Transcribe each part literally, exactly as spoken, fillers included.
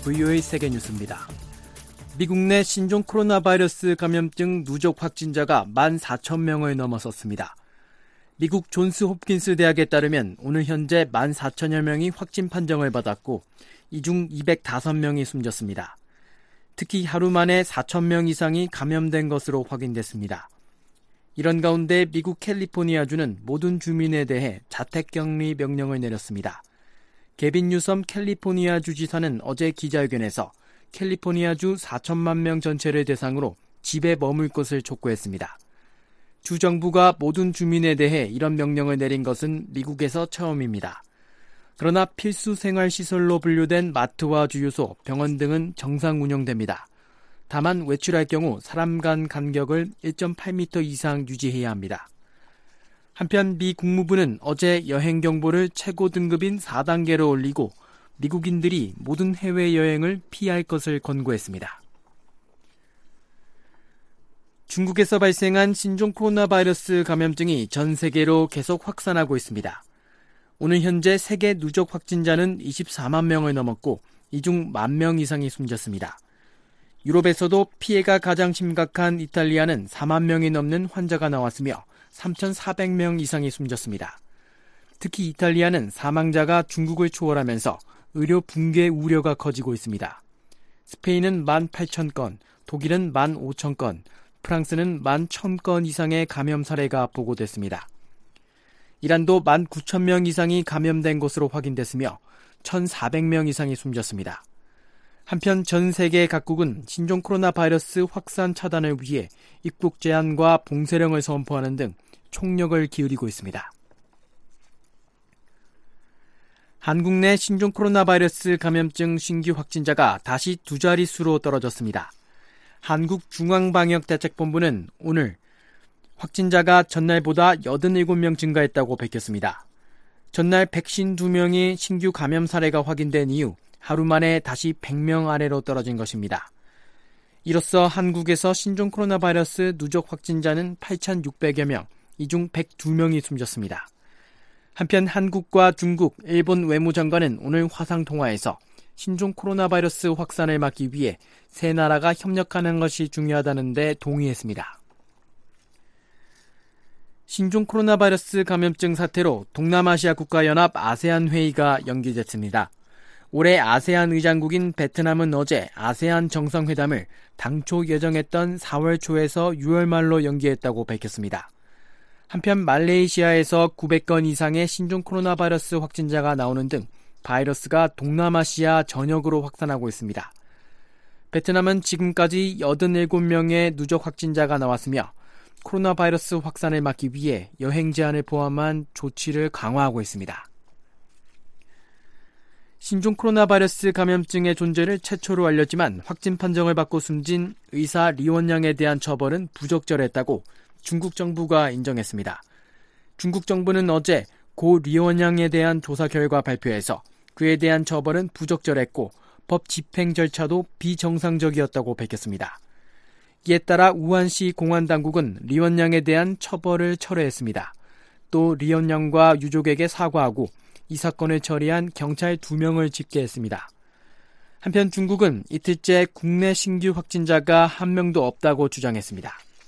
브이오에이 세계뉴스입니다. 미국 내 신종 코로나 바이러스 감염증 누적 확진자가 만 사천 명을 넘어섰습니다. 미국 존스 홉킨스 대학에 따르면 오늘 현재 만 사천여 명이 확진 판정을 받았고 이 중 이백오 명이 숨졌습니다. 특히 하루 만에 사천 명 이상이 감염된 것으로 확인됐습니다. 이런 가운데 미국 캘리포니아주는 모든 주민에 대해 자택격리 명령을 내렸습니다. 게빈 뉴섬 캘리포니아 주지사는 어제 기자회견에서 캘리포니아주 사천만 명 전체를 대상으로 집에 머물 것을 촉구했습니다. 주 정부가 모든 주민에 대해 이런 명령을 내린 것은 미국에서 처음입니다. 그러나 필수 생활시설로 분류된 마트와 주유소, 병원 등은 정상 운영됩니다. 다만 외출할 경우 사람 간 간격을 일 점 팔 미터 이상 유지해야 합니다. 한편 미 국무부는 어제 여행 경보를 최고 등급인 사 단계로 올리고 미국인들이 모든 해외여행을 피할 것을 권고했습니다. 중국에서 발생한 신종 코로나 바이러스 감염증이 전 세계로 계속 확산하고 있습니다. 오늘 현재 세계 누적 확진자는 이십사만 명을 넘었고 이 중 만 명 이상이 숨졌습니다. 유럽에서도 피해가 가장 심각한 이탈리아는 사만 명이 넘는 환자가 나왔으며 삼천사백 명 이상이 숨졌습니다. 특히 이탈리아는 사망자가 중국을 초월하면서 의료 붕괴 우려가 커지고 있습니다. 스페인은 만 팔천 건, 독일은 만 오천 건, 프랑스는 만 천 건 이상의 감염 사례가 보고됐습니다. 이란도 만 구천 명 이상이 감염된 것으로 확인됐으며 천사백 명 이상이 숨졌습니다. 한편 전 세계 각국은 신종 코로나 바이러스 확산 차단을 위해 입국 제한과 봉쇄령을 선포하는 등 총력을 기울이고 있습니다. 한국 내 신종 코로나 바이러스 감염증 신규 확진자가 다시 두 자릿수로 떨어졌습니다. 한국중앙방역대책본부는 오늘 확진자가 전날보다 팔십칠 명 증가했다고 밝혔습니다. 전날 백오십이 명의 신규 감염 사례가 확인된 이후 하루 만에 다시 백 명 아래로 떨어진 것입니다. 이로써 한국에서 신종 코로나 바이러스 누적 확진자는 팔천육백여 명, 이 중 백이 명이 숨졌습니다. 한편 한국과 중국, 일본 외무장관은 오늘 화상통화에서 신종 코로나 바이러스 확산을 막기 위해 세 나라가 협력하는 것이 중요하다는 데 동의했습니다. 신종 코로나 바이러스 감염증 사태로 동남아시아 국가연합 아세안 회의가 연기됐습니다. 올해 아세안 의장국인 베트남은 어제 아세안 정상회담을 당초 예정했던 사월 초에서 유월 말로 연기했다고 밝혔습니다. 한편 말레이시아에서 구백 건 이상의 신종 코로나 바이러스 확진자가 나오는 등 바이러스가 동남아시아 전역으로 확산하고 있습니다. 베트남은 지금까지 팔십칠 명의 누적 확진자가 나왔으며 코로나 바이러스 확산을 막기 위해 여행 제한을 포함한 조치를 강화하고 있습니다. 신종 코로나 바이러스 감염증의 존재를 최초로 알렸지만 확진 판정을 받고 숨진 의사 리원양에 대한 처벌은 부적절했다고 중국 정부가 인정했습니다. 중국 정부는 어제 고 리원양에 대한 조사 결과 발표에서 그에 대한 처벌은 부적절했고 법 집행 절차도 비정상적이었다고 밝혔습니다. 이에 따라 우한시 공안당국은 리원양에 대한 처벌을 철회했습니다. 또 리원양과 유족에게 사과하고 이 사건을 처리한 경찰 두 명을 집계했습니다. 한편 중국은 이틀째 국내 신규 확진자가 한 명도 없다고 주장했습니다.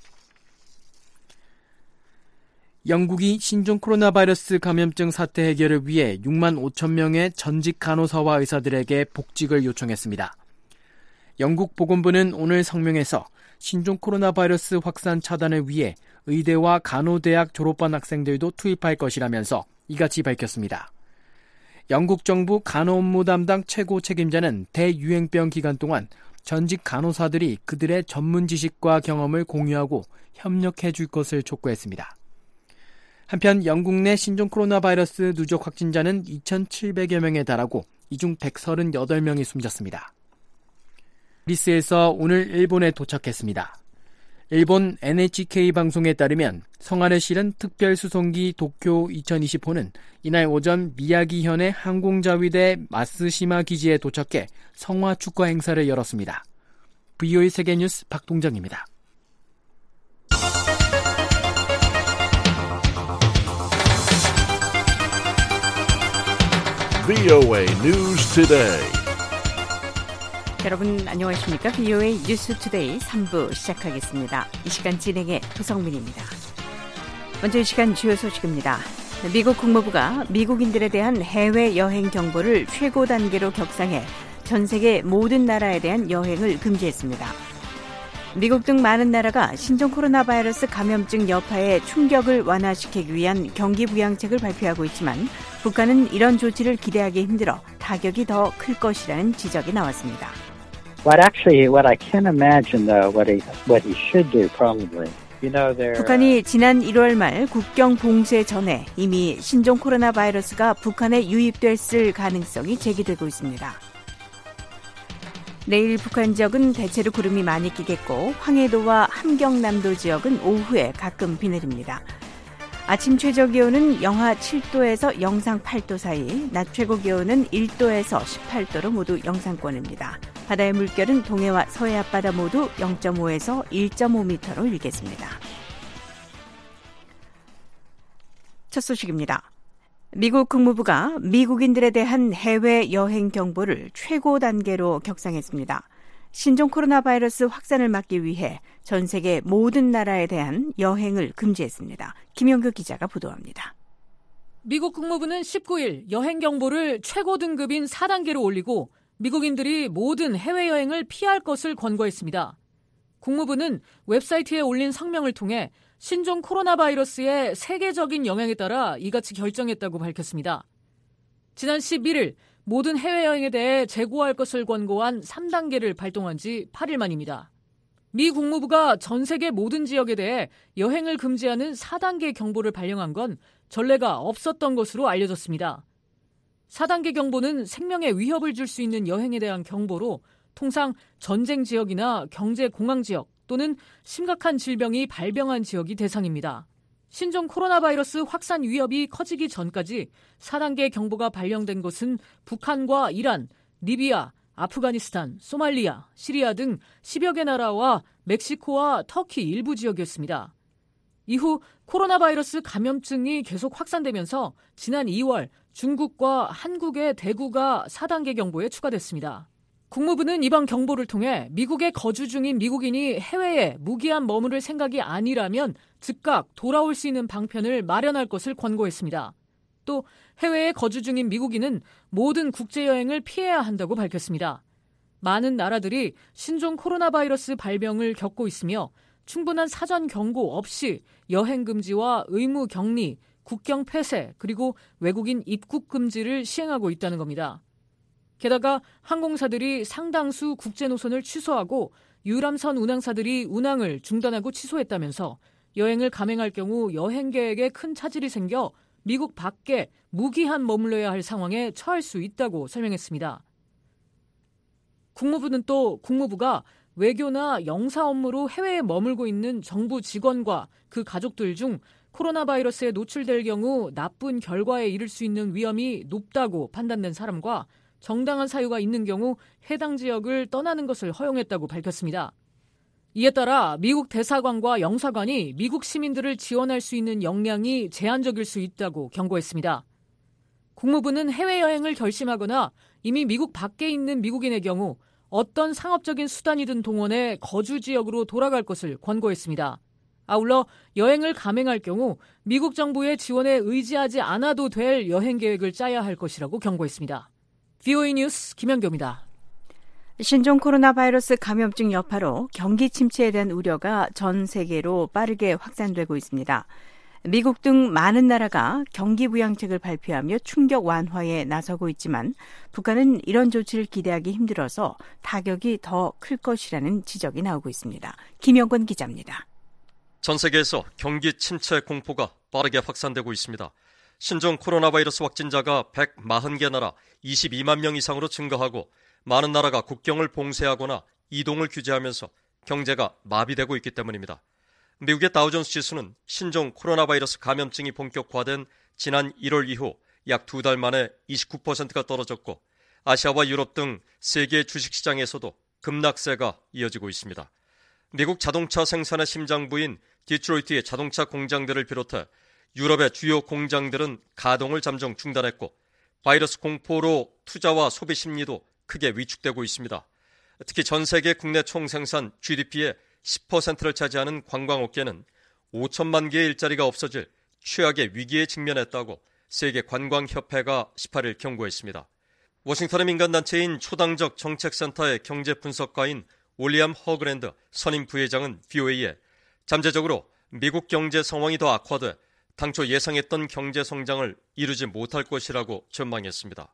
영국이 신종 코로나 바이러스 감염증 사태 해결을 위해 육만 오천 명의 전직 간호사와 의사들에게 복직을 요청했습니다. 영국 보건부는 오늘 성명에서 신종 코로나 바이러스 확산 차단을 위해 의대와 간호대학 졸업반 학생들도 투입할 것이라면서 이같이 밝혔습니다. 영국 정부 간호 업무 담당 최고 책임자는 대유행병 기간 동안 전직 간호사들이 그들의 전문 지식과 경험을 공유하고 협력해 줄 것을 촉구했습니다. 한편 영국 내 신종 코로나 바이러스 누적 확진자는 이천칠백여 명에 달하고 이 중 백삼십팔 명이 숨졌습니다. 그리스에서 오늘 일본에 도착했습니다. 일본 엔에이치케이 방송에 따르면 성화를 실은 특별수송기 도쿄 이천이십호는 이날 오전 미야기현의 항공자위대 마스시마 기지에 도착해 성화 축하 행사를 열었습니다. 브이오에이 세계뉴스 박동정입니다. 브이오에이 News Today. 여러분 안녕하십니까? 비오에이 뉴스투데이 삼 부 시작하겠습니다. 이 시간 진행의 도성민입니다. 먼저 이 시간 주요 소식입니다. 미국 국무부가 미국인들에 대한 해외여행 경보를 최고 단계로 격상해 전 세계 모든 나라에 대한 여행을 금지했습니다. 미국 등 많은 나라가 신종 코로나 바이러스 감염증 여파의 충격을 완화시키기 위한 경기 부양책을 발표하고 있지만 북한은 이런 조치를 기대하기 힘들어 타격이 더 클 것이라는 지적이 나왔습니다. What actually, what I can imagine though, what he, what he should do probably. You know, there. 북한이 지난 일월 말 국경 봉쇄 전에 이미 신종 코로나 바이러스가 북한에 유입됐을 가능성이 제기되고 있습니다. 내일 북한 지역은 대체로 구름이 많이 끼겠고 황해도와 함경남도 지역은 오후에 가끔 비 내립니다. 아침 최저 기온은 영하 칠 도에서 영상 팔 도 사이, 낮 최고 기온은 일 도에서 십팔 도로 모두 영상권입니다. 바다의 물결은 동해와 서해 앞바다 모두 영 점 오에서 일 점 오 미터로 일겠습니다. 첫 소식입니다. 미국 국무부가 미국인들에 대한 해외여행 경보를 최고 단계로 격상했습니다. 신종 코로나 바이러스 확산을 막기 위해 전 세계 모든 나라에 대한 여행을 금지했습니다. 김영규 기자가 보도합니다. 미국 국무부는 십구 일 여행 경보를 최고 등급인 사 단계로 올리고 미국인들이 모든 해외여행을 피할 것을 권고했습니다. 국무부는 웹사이트에 올린 성명을 통해 신종 코로나 바이러스의 세계적인 영향에 따라 이같이 결정했다고 밝혔습니다. 지난 십일 일 모든 해외여행에 대해 재고할 것을 권고한 삼 단계를 발동한 지 팔 일 만입니다. 미 국무부가 전 세계 모든 지역에 대해 여행을 금지하는 사 단계 경보를 발령한 건 전례가 없었던 것으로 알려졌습니다. 사 단계 경보는 생명에 위협을 줄 수 있는 여행에 대한 경보로 통상 전쟁 지역이나 경제 공황 지역 또는 심각한 질병이 발병한 지역이 대상입니다. 신종 코로나 바이러스 확산 위협이 커지기 전까지 사 단계 경보가 발령된 것은 북한과 이란, 리비아, 아프가니스탄, 소말리아, 시리아 등 십여 개 나라와 멕시코와 터키 일부 지역이었습니다. 이후 코로나 바이러스 감염증이 계속 확산되면서 지난 이월 중국과 한국의 대구가 사 단계 경보에 추가됐습니다. 국무부는 이번 경보를 통해 미국에 거주 중인 미국인이 해외에 무기한 머무를 생각이 아니라면 즉각 돌아올 수 있는 방편을 마련할 것을 권고했습니다. 또 해외에 거주 중인 미국인은 모든 국제여행을 피해야 한다고 밝혔습니다. 많은 나라들이 신종 코로나 바이러스 발병을 겪고 있으며 충분한 사전 경고 없이 여행 금지와 의무 격리, 국경 폐쇄, 그리고 외국인 입국 금지를 시행하고 있다는 겁니다. 게다가 항공사들이 상당수 국제 노선을 취소하고 유람선 운항사들이 운항을 중단하고 취소했다면서 여행을 감행할 경우 여행 계획에 큰 차질이 생겨 미국 밖에 무기한 머물러야 할 상황에 처할 수 있다고 설명했습니다. 국무부는 또 국무부가 외교나 영사 업무로 해외에 머물고 있는 정부 직원과 그 가족들 중 코로나 바이러스에 노출될 경우 나쁜 결과에 이를 수 있는 위험이 높다고 판단된 사람과 정당한 사유가 있는 경우 해당 지역을 떠나는 것을 허용했다고 밝혔습니다. 이에 따라 미국 대사관과 영사관이 미국 시민들을 지원할 수 있는 역량이 제한적일 수 있다고 경고했습니다. 국무부는 해외여행을 결심하거나 이미 미국 밖에 있는 미국인의 경우 어떤 상업적인 수단이든 동원해 거주 지역으로 돌아갈 것을 권고했습니다. 아울러 여행을 감행할 경우 미국 정부의 지원에 의지하지 않아도 될 여행 계획을 짜야 할 것이라고 경고했습니다. 비오에이 뉴스 김현교입니다. 신종 코로나 바이러스 감염증 여파로 경기 침체에 대한 우려가 전 세계로 빠르게 확산되고 있습니다. 미국 등 많은 나라가 경기 부양책을 발표하며 충격 완화에 나서고 있지만 북한은 이런 조치를 기대하기 힘들어서 타격이 더 클 것이라는 지적이 나오고 있습니다. 김영권 기자입니다. 전 세계에서 경기 침체 공포가 빠르게 확산되고 있습니다. 신종 코로나 바이러스 확진자가 백사십 개 나라 이십이만 명 이상으로 증가하고 많은 나라가 국경을 봉쇄하거나 이동을 규제하면서 경제가 마비되고 있기 때문입니다. 미국의 다우존스 지수는 신종 코로나 바이러스 감염증이 본격화된 지난 일월 이후 약 두 달 만에 이십구 퍼센트가 떨어졌고 아시아와 유럽 등 세계 주식시장에서도 급락세가 이어지고 있습니다. 미국 자동차 생산의 심장부인 디트로이트의 자동차 공장들을 비롯해 유럽의 주요 공장들은 가동을 잠정 중단했고 바이러스 공포로 투자와 소비 심리도 크게 위축되고 있습니다. 특히 전 세계 국내 총생산 지디피의 십 퍼센트를 차지하는 관광업계는 오천만 개의 일자리가 없어질 최악의 위기에 직면했다고 세계관광협회가 십팔 일 경고했습니다. 워싱턴의 민간단체인 초당적 정책센터의 경제분석가인 윌리엄 허그랜드 선임 부회장은 브이오에이에 잠재적으로 미국 경제 상황이 더 악화돼 당초 예상했던 경제 성장을 이루지 못할 것이라고 전망했습니다.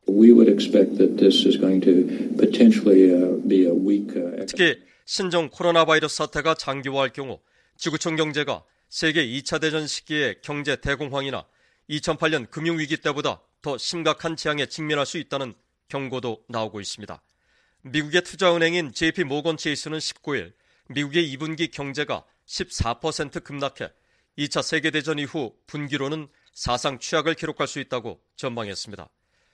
특히 신종 코로나 바이러스 사태가 장기화할 경우 지구촌 경제가 세계 이 차 대전 시기의 경제 대공황이나 이천팔 년 금융위기 때보다 더 심각한 재앙에 직면할 수 있다는 경고도 나오고 있습니다. 미국의 투자은행인 제이피 모건 체이스는 십구 일 미국의 이 분기 경제가 십사 퍼센트 급락해 이 차 세계대전 이후 분기로는 사상 최악을 기록할 수 있다고 전망했습니다.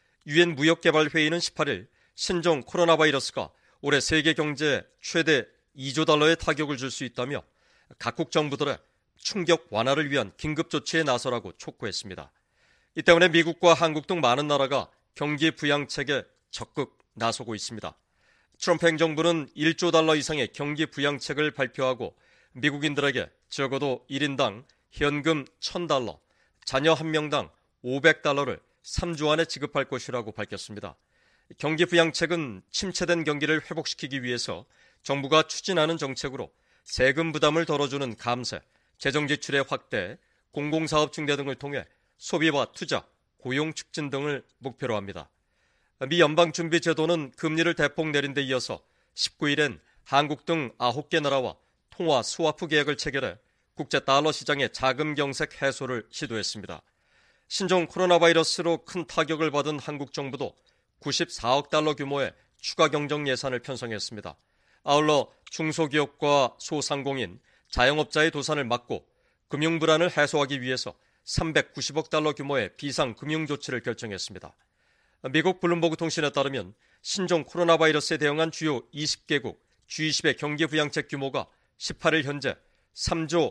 유엔 무역개발회의는 십팔 일 신종 코로나 바이러스가 올해 세계 경제에 최대 이조 달러의 타격을 줄 수 있다며 각국 정부들의 충격 완화를 위한 긴급 조치에 나서라고 촉구했습니다. 이 때문에 미국과 한국 등 많은 나라가 경기 부양책에 적극 나서고 있습니다. 트럼프 행정부는 일조 달러 이상의 경기 부양책을 발표하고 미국인들에게 적어도 일 인당 현금 천 달러, 자녀 한 명당 오백 달러를 삼 주 안에 지급할 것이라고 밝혔습니다. 경기 부양책은 침체된 경기를 회복시키기 위해서 정부가 추진하는 정책으로 세금 부담을 덜어주는 감세, 재정 지출의 확대, 공공사업 증대 등을 통해 소비와 투자, 고용 촉진 등을 목표로 합니다. 미 연방준비제도는 금리를 대폭 내린 데 이어서 십구 일엔 한국 등 아홉 개 나라와 통화 스와프 계약을 체결해 국제 달러 시장의 자금 경색 해소를 시도했습니다. 신종 코로나 바이러스로 큰 타격을 받은 한국 정부도 구십사억 달러 규모의 추가 경정 예산을 편성했습니다. 아울러 중소기업과 소상공인, 자영업자의 도산을 막고 금융 불안을 해소하기 위해서 삼백구십억 달러 규모의 비상금융 조치를 결정했습니다. 미국 블룸버그 통신에 따르면 신종 코로나 바이러스에 대응한 주요 이십 개국 지 이십의 경기 부양책 규모가 십팔 일 현재 삼조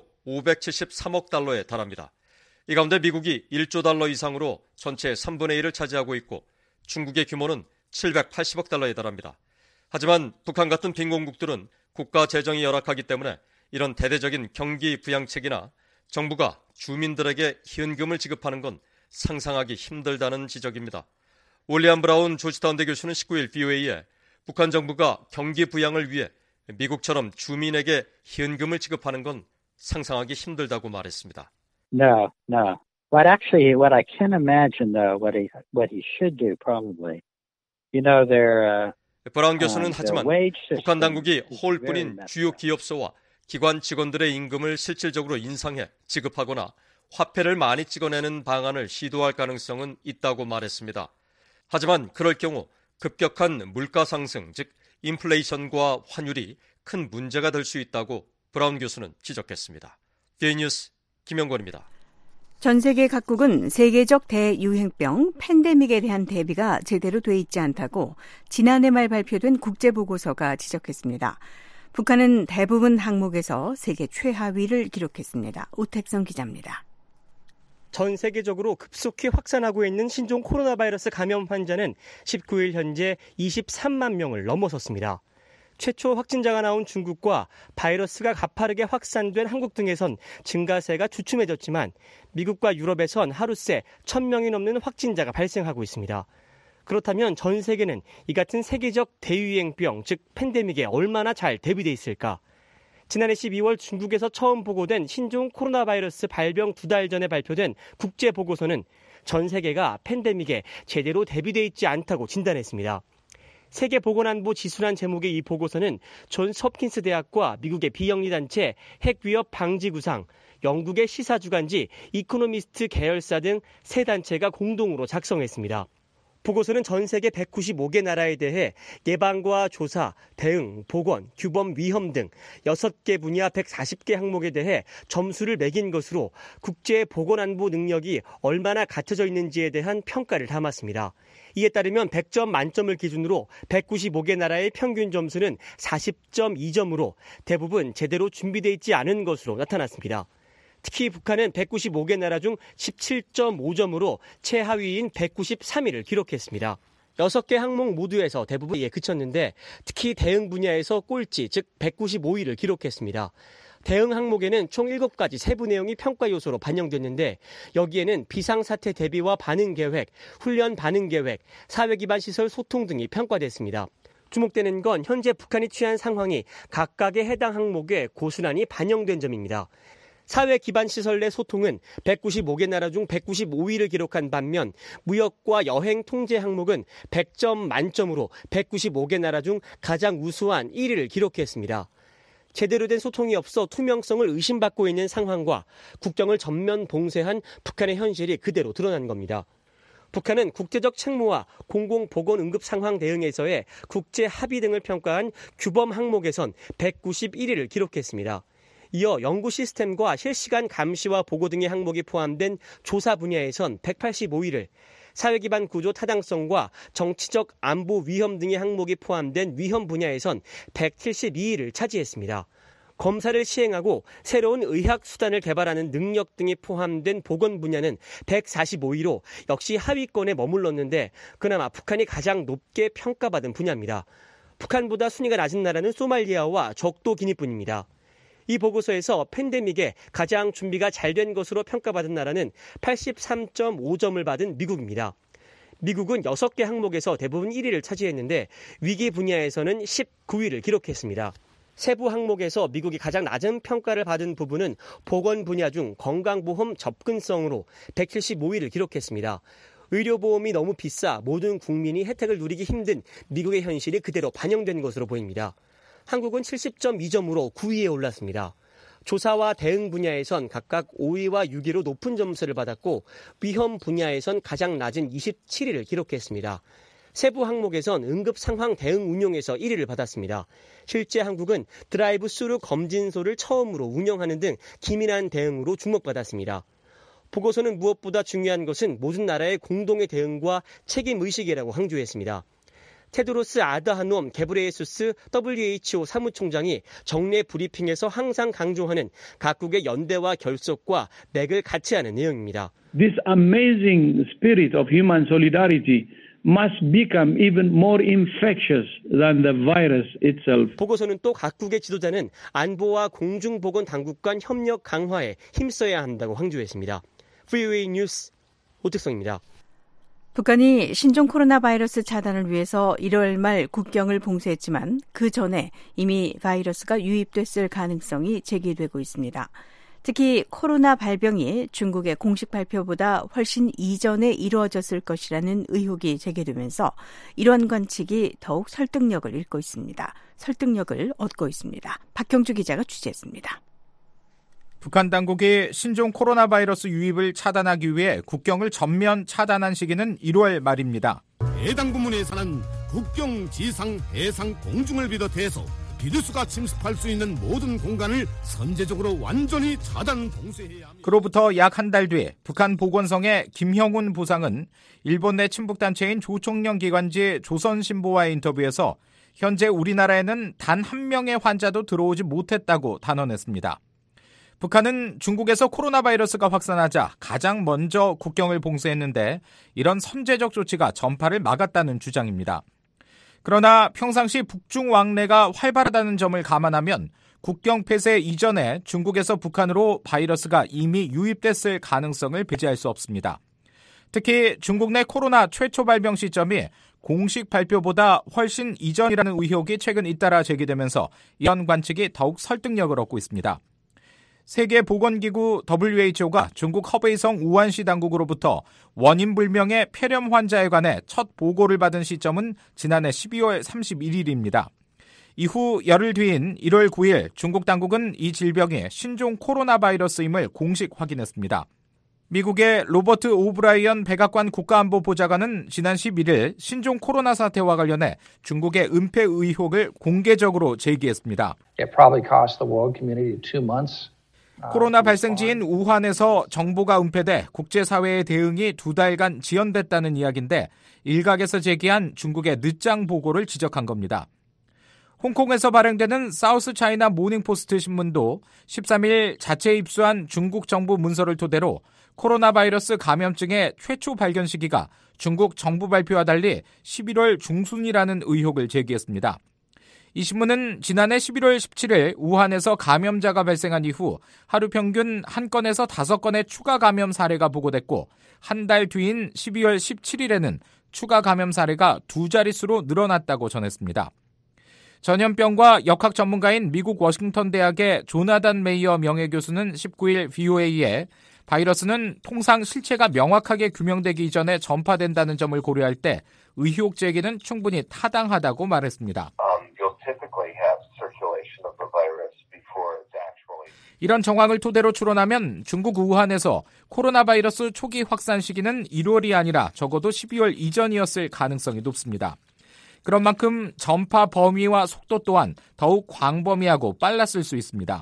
오백칠십삼억 달러에 달합니다. 이 가운데 미국이 일조 달러 이상으로 전체의 삼분의 일을 차지하고 있고 중국의 규모는 칠백팔십억 달러에 달합니다. 하지만 북한 같은 빈곤국들은 국가 재정이 열악하기 때문에 이런 대대적인 경기 부양책이나 정부가 주민들에게 현금을 지급하는 건 상상하기 힘들다는 지적입니다. 윌리엄 브라운 조지타운대 교수는 십구 일 브이오에이에 북한 정부가 경기 부양을 위해 미국처럼 주민에게 현금을 지급하는 건 상상하기 힘들다고 말했습니다. No, no. What actually, what I can imagine though, what he what he should do probably, you know, there. Uh, 브라운 교수는 하지만 북한 당국이 허울뿐인 주요 기업소와 기관 직원들의 임금을 실질적으로 인상해 지급하거나 화폐를 많이 찍어내는 방안을 시도할 가능성은 있다고 말했습니다. 하지만 그럴 경우 급격한 물가 상승, 즉 인플레이션과 환율이 큰 문제가 될 수 있다고 브라운 교수는 지적했습니다. 디에이 뉴스 김영권입니다. 전 세계 각국은 세계적 대유행병 팬데믹에 대한 대비가 제대로 돼 있지 않다고 지난해 말 발표된 국제보고서가 지적했습니다. 북한은 대부분 항목에서 세계 최하위를 기록했습니다. 오택성 기자입니다. 전 세계적으로 급속히 확산하고 있는 신종 코로나 바이러스 감염 환자는 십구 일 현재 이십삼만 명을 넘어섰습니다. 최초 확진자가 나온 중국과 바이러스가 가파르게 확산된 한국 등에선 증가세가 주춤해졌지만 미국과 유럽에선 하루 새 천 명이 넘는 확진자가 발생하고 있습니다. 그렇다면 전 세계는 이 같은 세계적 대유행병, 즉 팬데믹에 얼마나 잘 대비돼 있을까? 지난해 십이월 중국에서 처음 보고된 신종 코로나 바이러스 발병 두 달 전에 발표된 국제보고서는 전 세계가 팬데믹에 제대로 대비돼 있지 않다고 진단했습니다. 세계보건안보 지수란 제목의 이 보고서는 존스 홉킨스 대학과 미국의 비영리단체 핵위협 방지구상, 영국의 시사주간지 이코노미스트 계열사 등 세 단체가 공동으로 작성했습니다. 보고서는 전 세계 백구십오 개 나라에 대해 예방과 조사, 대응, 보건, 규범, 위험 등 여섯 개 분야 백사십 개 항목에 대해 점수를 매긴 것으로 국제 보건안보 능력이 얼마나 갖춰져 있는지에 대한 평가를 담았습니다. 이에 따르면 백 점 만점을 기준으로 백구십오 개 나라의 평균 점수는 사십 점 이 점으로 대부분 제대로 준비되어 있지 않은 것으로 나타났습니다. 특히 북한은 백구십오 개 나라 중 십칠 점 오 점으로 최하위인 백구십삼 위를 기록했습니다. 여섯 개 항목 모두에서 대부분에 그쳤는데 특히 대응 분야에서 꼴찌, 즉 백구십오 위를 기록했습니다. 대응 항목에는 총 일곱 가지 세부 내용이 평가 요소로 반영됐는데 여기에는 비상사태 대비와 반응 계획, 훈련 반응 계획, 사회 기반 시설 소통 등이 평가됐습니다. 주목되는 건 현재 북한이 취한 상황이 각각의 해당 항목에 고스란히 반영된 점입니다. 사회 기반 시설 내 소통은 백구십오 개 나라 중 백구십오 위를 기록한 반면 무역과 여행 통제 항목은 백 점 만점으로 백구십오 개 나라 중 가장 우수한 일 위를 기록했습니다. 제대로 된 소통이 없어 투명성을 의심받고 있는 상황과 국경을 전면 봉쇄한 북한의 현실이 그대로 드러난 겁니다. 북한은 국제적 책무와 공공보건응급 상황 대응에서의 국제 합의 등을 평가한 규범 항목에선 백구십일 위를 기록했습니다. 이어 연구 시스템과 실시간 감시와 보고 등의 항목이 포함된 조사 분야에선 백팔십오 위를, 사회기반 구조 타당성과 정치적 안보 위험 등의 항목이 포함된 위험 분야에선 백칠십이 위를 차지했습니다. 검사를 시행하고 새로운 의학 수단을 개발하는 능력 등이 포함된 보건 분야는 백사십오 위로 역시 하위권에 머물렀는데 그나마 북한이 가장 높게 평가받은 분야입니다. 북한보다 순위가 낮은 나라는 소말리아와 적도 기니뿐입니다. 이 보고서에서 팬데믹에 가장 준비가 잘 된 것으로 평가받은 나라는 팔십삼 점 오 점을 받은 미국입니다. 미국은 여섯 개 항목에서 대부분 일 위를 차지했는데 위기 분야에서는 십구 위를 기록했습니다. 세부 항목에서 미국이 가장 낮은 평가를 받은 부분은 보건 분야 중 건강보험 접근성으로 백칠십오 위를 기록했습니다. 의료보험이 너무 비싸 모든 국민이 혜택을 누리기 힘든 미국의 현실이 그대로 반영된 것으로 보입니다. 한국은 칠십 점 이 점으로 구 위에 올랐습니다. 조사와 대응 분야에선 각각 오 위와 육 위로 높은 점수를 받았고 위험 분야에선 가장 낮은 이십칠 위를 기록했습니다. 세부 항목에선 응급 상황 대응 운용에서 일 위를 받았습니다. 실제 한국은 드라이브 스루 검진소를 처음으로 운영하는 등 기민한 대응으로 주목받았습니다. 보고서는 무엇보다 중요한 것은 모든 나라의 공동의 대응과 책임의식이라고 강조했습니다. 테드로스 아드하놈 게브레예수스 더블유에이치오 사무총장이 정례 브리핑에서 항상 강조하는 각국의 연대와 결속과 맥을 같이 하는 내용입니다. This amazing spirit of human solidarity must become even more infectious than the virus itself. 보고서는 또 각국의 지도자는 안보와 공중보건 당국 간 협력 강화에 힘써야 한다고 강조했습니다. 프리웨이 뉴스 오택성입니다. 북한이 신종 코로나 바이러스 차단을 위해서 일월 말 국경을 봉쇄했지만 그 전에 이미 바이러스가 유입됐을 가능성이 제기되고 있습니다. 특히 코로나 발병이 중국의 공식 발표보다 훨씬 이전에 이루어졌을 것이라는 의혹이 제기되면서 이러한 관측이 더욱 설득력을 잃고 있습니다. 설득력을 얻고 있습니다. 박형주 기자가 취재했습니다. 북한 당국이 신종 코로나 바이러스 유입을 차단하기 위해 국경을 전면 차단한 시기는 일월 말입니다. 해당 부문에 사는 국경, 지상, 해상, 공중을 비롯해서 비루스가 침습할 수 있는 모든 공간을 선제적으로 완전히 차단 봉쇄해야 합니다. 그로부터 약 한 달 뒤 북한 보건성의 김형훈 부상은 일본 내 친북단체인 조총련 기관지 조선신보와의 인터뷰에서 현재 우리나라에는 단 한 명의 환자도 들어오지 못했다고 단언했습니다. 북한은 중국에서 코로나 바이러스가 확산하자 가장 먼저 국경을 봉쇄했는데 이런 선제적 조치가 전파를 막았다는 주장입니다. 그러나 평상시 북중 왕래가 활발하다는 점을 감안하면 국경 폐쇄 이전에 중국에서 북한으로 바이러스가 이미 유입됐을 가능성을 배제할 수 없습니다. 특히 중국 내 코로나 최초 발병 시점이 공식 발표보다 훨씬 이전이라는 의혹이 최근 잇따라 제기되면서 이런 관측이 더욱 설득력을 얻고 있습니다. 세계보건기구 더블유에이치오가 중국 허베이성 우한시 당국으로부터 원인 불명의 폐렴 환자에 관해 첫 보고를 받은 시점은 지난해 십이월 삼십일일입니다. 이후 열흘 뒤인 일월 구일 중국 당국은 이 질병이 신종 코로나 바이러스임을 공식 확인했습니다. 미국의 로버트 오브라이언 백악관 국가안보보좌관은 지난 십일일 신종 코로나 사태와 관련해 중국의 은폐 의혹을 공개적으로 제기했습니다. It probably cost the world community two months. 코로나 발생지인 우한에서 정보가 은폐돼 국제사회의 대응이 두 달간 지연됐다는 이야기인데 일각에서 제기한 중국의 늦장 보고를 지적한 겁니다. 홍콩에서 발행되는 사우스 차이나 모닝포스트 신문도 십삼일 자체 입수한 중국 정부 문서를 토대로 코로나 바이러스 감염증의 최초 발견 시기가 중국 정부 발표와 달리 십일월 중순이라는 의혹을 제기했습니다. 이 신문은 지난해 십일월 십칠일 우한에서 감염자가 발생한 이후 하루 평균 한 건에서 다섯 건의 추가 감염 사례가 보고됐고 한 달 뒤인 십이월 십칠일에는 추가 감염 사례가 두 자릿수로 늘어났다고 전했습니다. 전염병과 역학 전문가인 미국 워싱턴 대학의 조나단 메이어 명예교수는 십구일 브이오에이에 바이러스는 통상 실체가 명확하게 규명되기 이전에 전파된다는 점을 고려할 때 의혹 제기는 충분히 타당하다고 말했습니다. 이런 정황을 토대로 추론하면 중국 우한에서 코로나 바이러스 초기 확산 시기는 일월이 아니라 적어도 십이월 이전이었을 가능성이 높습니다. 그런 만큼 전파 범위와 속도 또한 더욱 광범위하고 빨랐을 수 있습니다.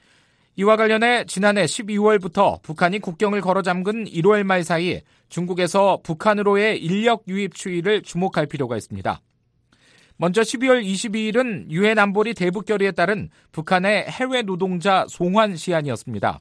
이와 관련해 지난해 십이월부터 북한이 국경을 걸어 잠근 일월 말 사이 중국에서 북한으로의 인력 유입 추이를 주목할 필요가 있습니다. 먼저 십이월 이십이일은 유엔 안보리 대북 결의에 따른 북한의 해외 노동자 송환 시한이었습니다.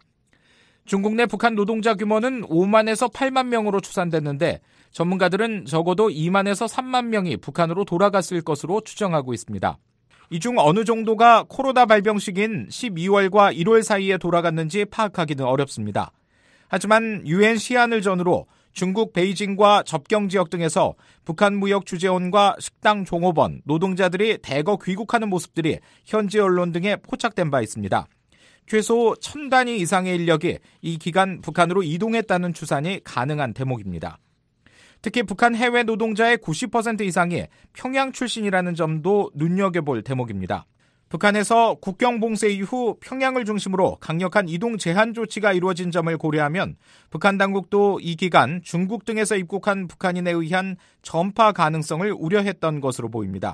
중국 내 북한 노동자 규모는 오만에서 팔만 명으로 추산됐는데 전문가들은 적어도 이만에서 삼만 명이 북한으로 돌아갔을 것으로 추정하고 있습니다. 이 중 어느 정도가 코로나 발병 시기인 십이월과 일월 사이에 돌아갔는지 파악하기는 어렵습니다. 하지만 유엔 시한을 전후로 중국 베이징과 접경 지역 등에서 북한 무역 주재원과 식당 종업원, 노동자들이 대거 귀국하는 모습들이 현지 언론 등에 포착된 바 있습니다. 최소 천 단위 이상의 인력이 이 기간 북한으로 이동했다는 추산이 가능한 대목입니다. 특히 북한 해외 노동자의 구십 퍼센트 이상이 평양 출신이라는 점도 눈여겨볼 대목입니다. 북한에서 국경 봉쇄 이후 평양을 중심으로 강력한 이동 제한 조치가 이루어진 점을 고려하면 북한 당국도 이 기간 중국 등에서 입국한 북한인에 의한 전파 가능성을 우려했던 것으로 보입니다.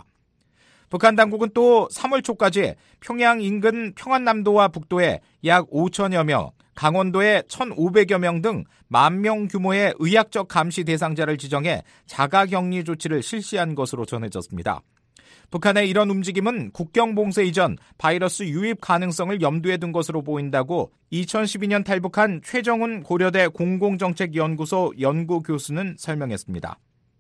북한 당국은 또 삼월 초까지 평양 인근 평안남도와 북도에 약 오천여 명, 강원도에 천오백여 명 등 만 명 규모의 의학적 감시 대상자를 지정해 자가격리 조치를 실시한 것으로 전해졌습니다. 북한의 이런 움직임은 국경 봉쇄 이전 바이러스 유입 가능성을 염두에 둔 것으로 보인다고 이천십이년 탈북한 최정훈 고려대 공공정책연구소 연구교수는 설명했습니다.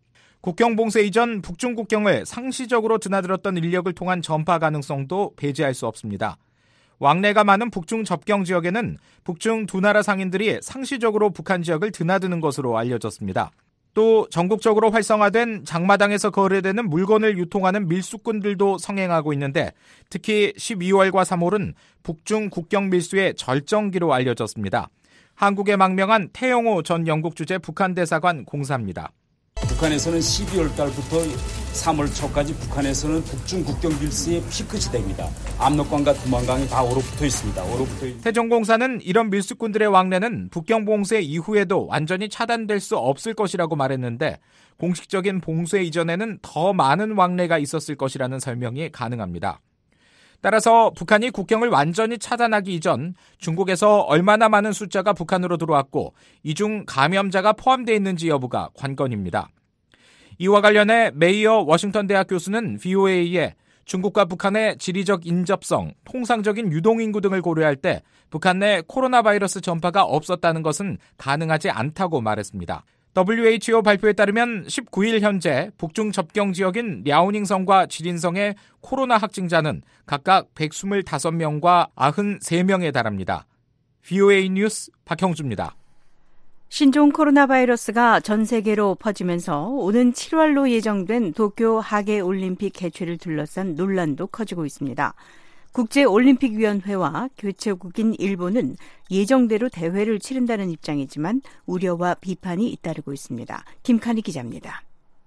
국경 봉쇄 이전 북중 국경을 상시적으로 드나들었던 인력을 통한 전파 가능성도 배제할 수 없습니다. 왕래가 많은 북중 접경 지역에는 북중 두 나라 상인들이 상시적으로 북한 지역을 드나드는 것으로 알려졌습니다. 또 전국적으로 활성화된 장마당에서 거래되는 물건을 유통하는 밀수꾼들도 성행하고 있는데 특히 십이월과 삼월은 북중 국경 밀수의 절정기로 알려졌습니다. 한국에 망명한 태영호 전 영국 주재 북한 대사관 공사입니다. 북한에서는 십이월 달부터 삼월 초까지 북한에서는 북중 국경 밀수의 피크 시대입니다. 압록강과 두만강이 다 얼어붙어 있습니다. 얼어붙어 있... 태종공사는 이런 밀수꾼들의 왕래는 북경 봉쇄 이후에도 완전히 차단될 수 없을 것이라고 말했는데 공식적인 봉쇄 이전에는 더 많은 왕래가 있었을 것이라는 설명이 가능합니다. 따라서 북한이 국경을 완전히 차단하기 이전 중국에서 얼마나 많은 숫자가 북한으로 들어왔고 이 중 감염자가 포함되어 있는지 여부가 관건입니다. 이와 관련해 메이어 워싱턴 대학 교수는 브이오에이에 중국과 북한의 지리적 인접성, 통상적인 유동인구 등을 고려할 때 북한 내 코로나 바이러스 전파가 없었다는 것은 가능하지 않다고 말했습니다. 더블유에이치오 발표에 따르면 십구일 현재 북중 접경 지역인 랴오닝성과 지린성의 코로나 확진자는 각각 백이십오 명과 구십삼 명에 달합니다. 브이오에이 뉴스 박형주입니다. 신종 코로나 바이러스가 전 세계로 퍼지면서 오는 칠월로 예정된 도쿄 하계올림픽 개최를 둘러싼 논란도 커지고 있습니다. 국제올림픽위원회와 개최국인 일본은 예정대로 대회를 치른다는 입장이지만 우려와 비판이 잇따르고 있습니다. 김칸희 기자입니다.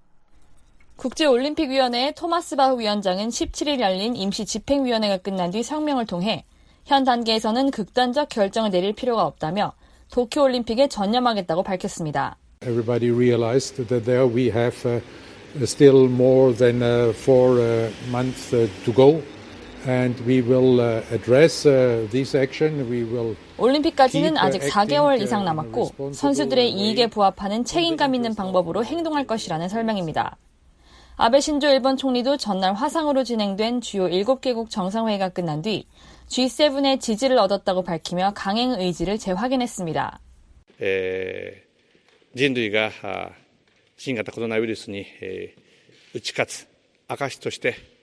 국제올림픽위원회의 토마스 바흐 위원장은 십칠일 열린 임시 집행위원회가 끝난 뒤 성명을 통해 현 단계에서는 극단적 결정을 내릴 필요가 없다며 도쿄올림픽에 전념하겠다고 밝혔습니다. Everybody realized that there we have uh, still more than uh, four uh, months uh, to go. And we will address this action. We will 올림픽까지는 아직 사 개월 이상 남았고 선수들의 이익에 부합하는 책임감 있는 방법으로 행동할 것이라는 설명입니다. 아베 신조 일본 총리도 전날 화상으로 진행된 주요 일곱 개국 정상회의가 끝난 뒤 지 세븐의 지지를 얻었다고 밝히며 강행 의지를 재확인했습니다. えー、人類が新型コロナウイルスに、えー、打ち勝つ証として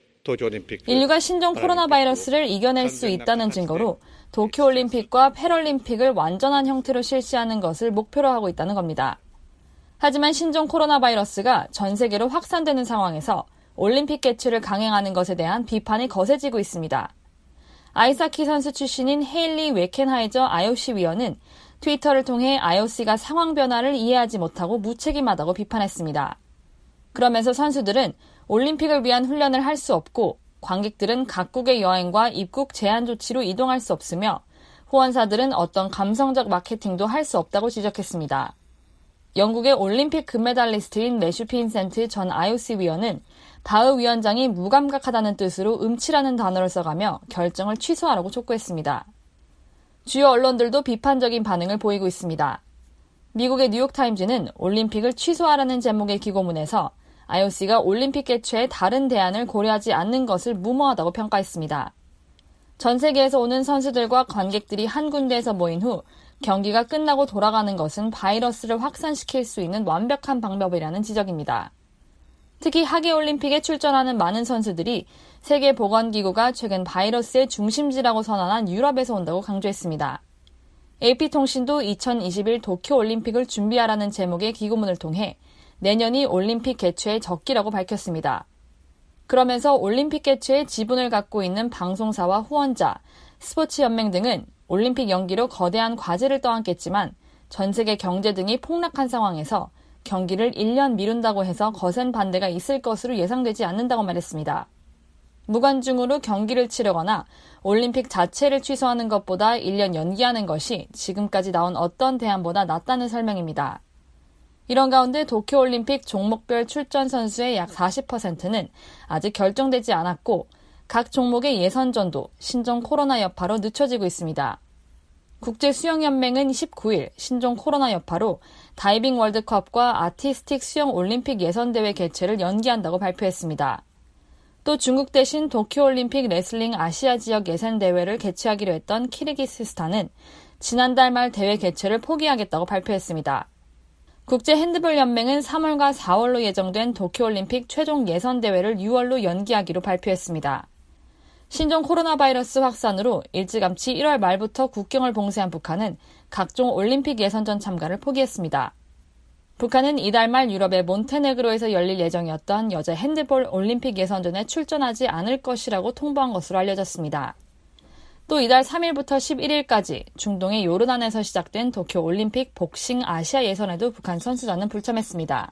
인류가 신종 코로나 바이러스를 이겨낼 수 있다는 증거로 도쿄올림픽과 패럴림픽을 완전한 형태로 실시하는 것을 목표로 하고 있다는 겁니다. 하지만 신종 코로나 바이러스가 전 세계로 확산되는 상황에서 올림픽 개최를 강행하는 것에 대한 비판이 거세지고 있습니다. 아이스하키 선수 출신인 헤일리 웨켄하이저 아이오씨 위원은 트위터를 통해 아이오씨가 상황 변화를 이해하지 못하고 무책임하다고 비판했습니다. 그러면서 선수들은 올림픽을 위한 훈련을 할 수 없고 관객들은 각국의 여행과 입국 제한 조치로 이동할 수 없으며 후원사들은 어떤 감성적 마케팅도 할 수 없다고 지적했습니다. 영국의 올림픽 금메달리스트인 매슈 핀센트 전 아이오씨 위원은 바흐 위원장이 무감각하다는 뜻으로 음치라는 단어를 써가며 결정을 취소하라고 촉구했습니다. 주요 언론들도 비판적인 반응을 보이고 있습니다. 미국의 뉴욕타임즈는 올림픽을 취소하라는 제목의 기고문에서 아이오씨가 올림픽 개최에 다른 대안을 고려하지 않는 것을 무모하다고 평가했습니다. 전 세계에서 오는 선수들과 관객들이 한 군데에서 모인 후 경기가 끝나고 돌아가는 것은 바이러스를 확산시킬 수 있는 완벽한 방법이라는 지적입니다. 특히 하계올림픽에 출전하는 많은 선수들이 세계보건기구가 최근 바이러스의 중심지라고 선언한 유럽에서 온다고 강조했습니다. 에이피통신도 이천이십일 도쿄올림픽을 준비하라는 제목의 기고문을 통해 내년이 올림픽 개최의 적기라고 밝혔습니다. 그러면서 올림픽 개최에 지분을 갖고 있는 방송사와 후원자, 스포츠연맹 등은 올림픽 연기로 거대한 과제를 떠안겠지만 전 세계 경제 등이 폭락한 상황에서 경기를 일 년 미룬다고 해서 거센 반대가 있을 것으로 예상되지 않는다고 말했습니다. 무관중으로 경기를 치르거나 올림픽 자체를 취소하는 것보다 일 년 연기하는 것이 지금까지 나온 어떤 대안보다 낫다는 설명입니다. 이런 가운데 도쿄올림픽 종목별 출전 선수의 약 사십 퍼센트는 아직 결정되지 않았고 각 종목의 예선전도 신종 코로나 여파로 늦춰지고 있습니다. 국제수영연맹은 십구일 신종 코로나 여파로 다이빙 월드컵과 아티스틱 수영 올림픽 예선대회 개최를 연기한다고 발표했습니다. 또 중국 대신 도쿄올림픽 레슬링 아시아 지역 예선대회를 개최하기로 했던 키르기스스탄은 지난달 말 대회 개최를 포기하겠다고 발표했습니다. 국제핸드볼연맹은 삼월과 사월로 예정된 도쿄올림픽 최종 예선대회를 유월로 연기하기로 발표했습니다. 신종 코로나 바이러스 확산으로 일찌감치 일월 말부터 국경을 봉쇄한 북한은 각종 올림픽 예선전 참가를 포기했습니다. 북한은 이달 말 유럽의 몬테네그로에서 열릴 예정이었던 여자 핸드볼 올림픽 예선전에 출전하지 않을 것이라고 통보한 것으로 알려졌습니다. 또 이달 삼일부터 십일일까지 중동의 요르단에서 시작된 도쿄올림픽 복싱 아시아 예선에도 북한 선수단은 불참했습니다.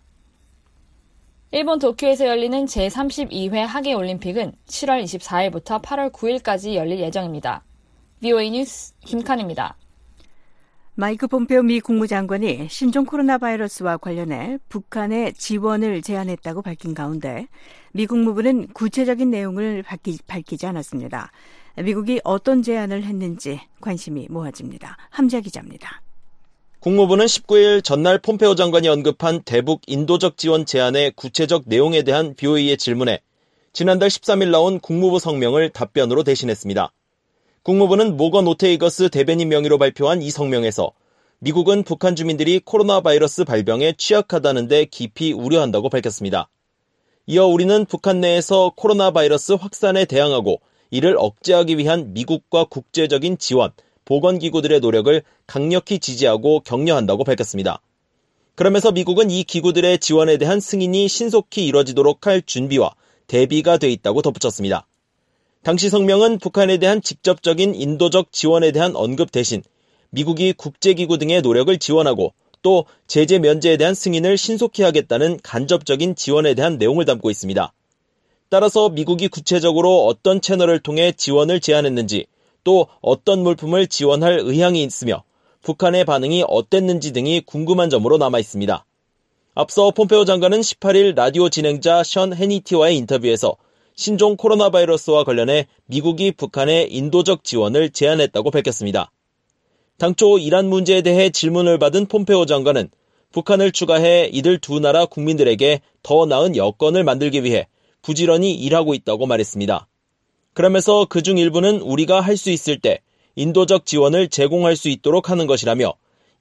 일본 도쿄에서 열리는 제삼십이 회 하계올림픽은 칠월 이십사일부터 팔월 구일까지 열릴 예정입니다. 브이오에이 뉴스 김칸입니다. 마이크 폼페오 미 국무장관이 신종 코로나 바이러스와 관련해 북한에 지원을 제안했다고 밝힌 가운데 미 국무부는 구체적인 내용을 밝히, 밝히지 않았습니다. 미국이 어떤 제안을 했는지 관심이 모아집니다. 함자 기자입니다. 국무부는 십구일 전날 폼페오 장관이 언급한 대북 인도적 지원 제안의 구체적 내용에 대한 브이오에이의 질문에 지난달 십삼일 나온 국무부 성명을 답변으로 대신했습니다. 국무부는 모건 오테이거스 대변인 명의로 발표한 이 성명에서 미국은 북한 주민들이 코로나 바이러스 발병에 취약하다는 데 깊이 우려한다고 밝혔습니다. 이어 우리는 북한 내에서 코로나 바이러스 확산에 대항하고 이를 억제하기 위한 미국과 국제적인 지원, 보건기구들의 노력을 강력히 지지하고 격려한다고 밝혔습니다. 그러면서 미국은 이 기구들의 지원에 대한 승인이 신속히 이뤄지도록 할 준비와 대비가 돼 있다고 덧붙였습니다. 당시 성명은 북한에 대한 직접적인 인도적 지원에 대한 언급 대신 미국이 국제기구 등의 노력을 지원하고 또 제재 면제에 대한 승인을 신속히 하겠다는 간접적인 지원에 대한 내용을 담고 있습니다. 따라서 미국이 구체적으로 어떤 채널을 통해 지원을 제안했는지 또 어떤 물품을 지원할 의향이 있으며 북한의 반응이 어땠는지 등이 궁금한 점으로 남아 있습니다. 앞서 폼페오 장관은 십팔일 라디오 진행자 션 해니티와의 인터뷰에서 신종 코로나 바이러스와 관련해 미국이 북한에 인도적 지원을 제안했다고 밝혔습니다. 당초 이란 문제에 대해 질문을 받은 폼페오 장관은 북한을 추가해 이들 두 나라 국민들에게 더 나은 여건을 만들기 위해 부지런히 일하고 있다고 말했습니다. 그러면서 그중 일부는 우리가 할 수 있을 때 인도적 지원을 제공할 수 있도록 하는 것이라며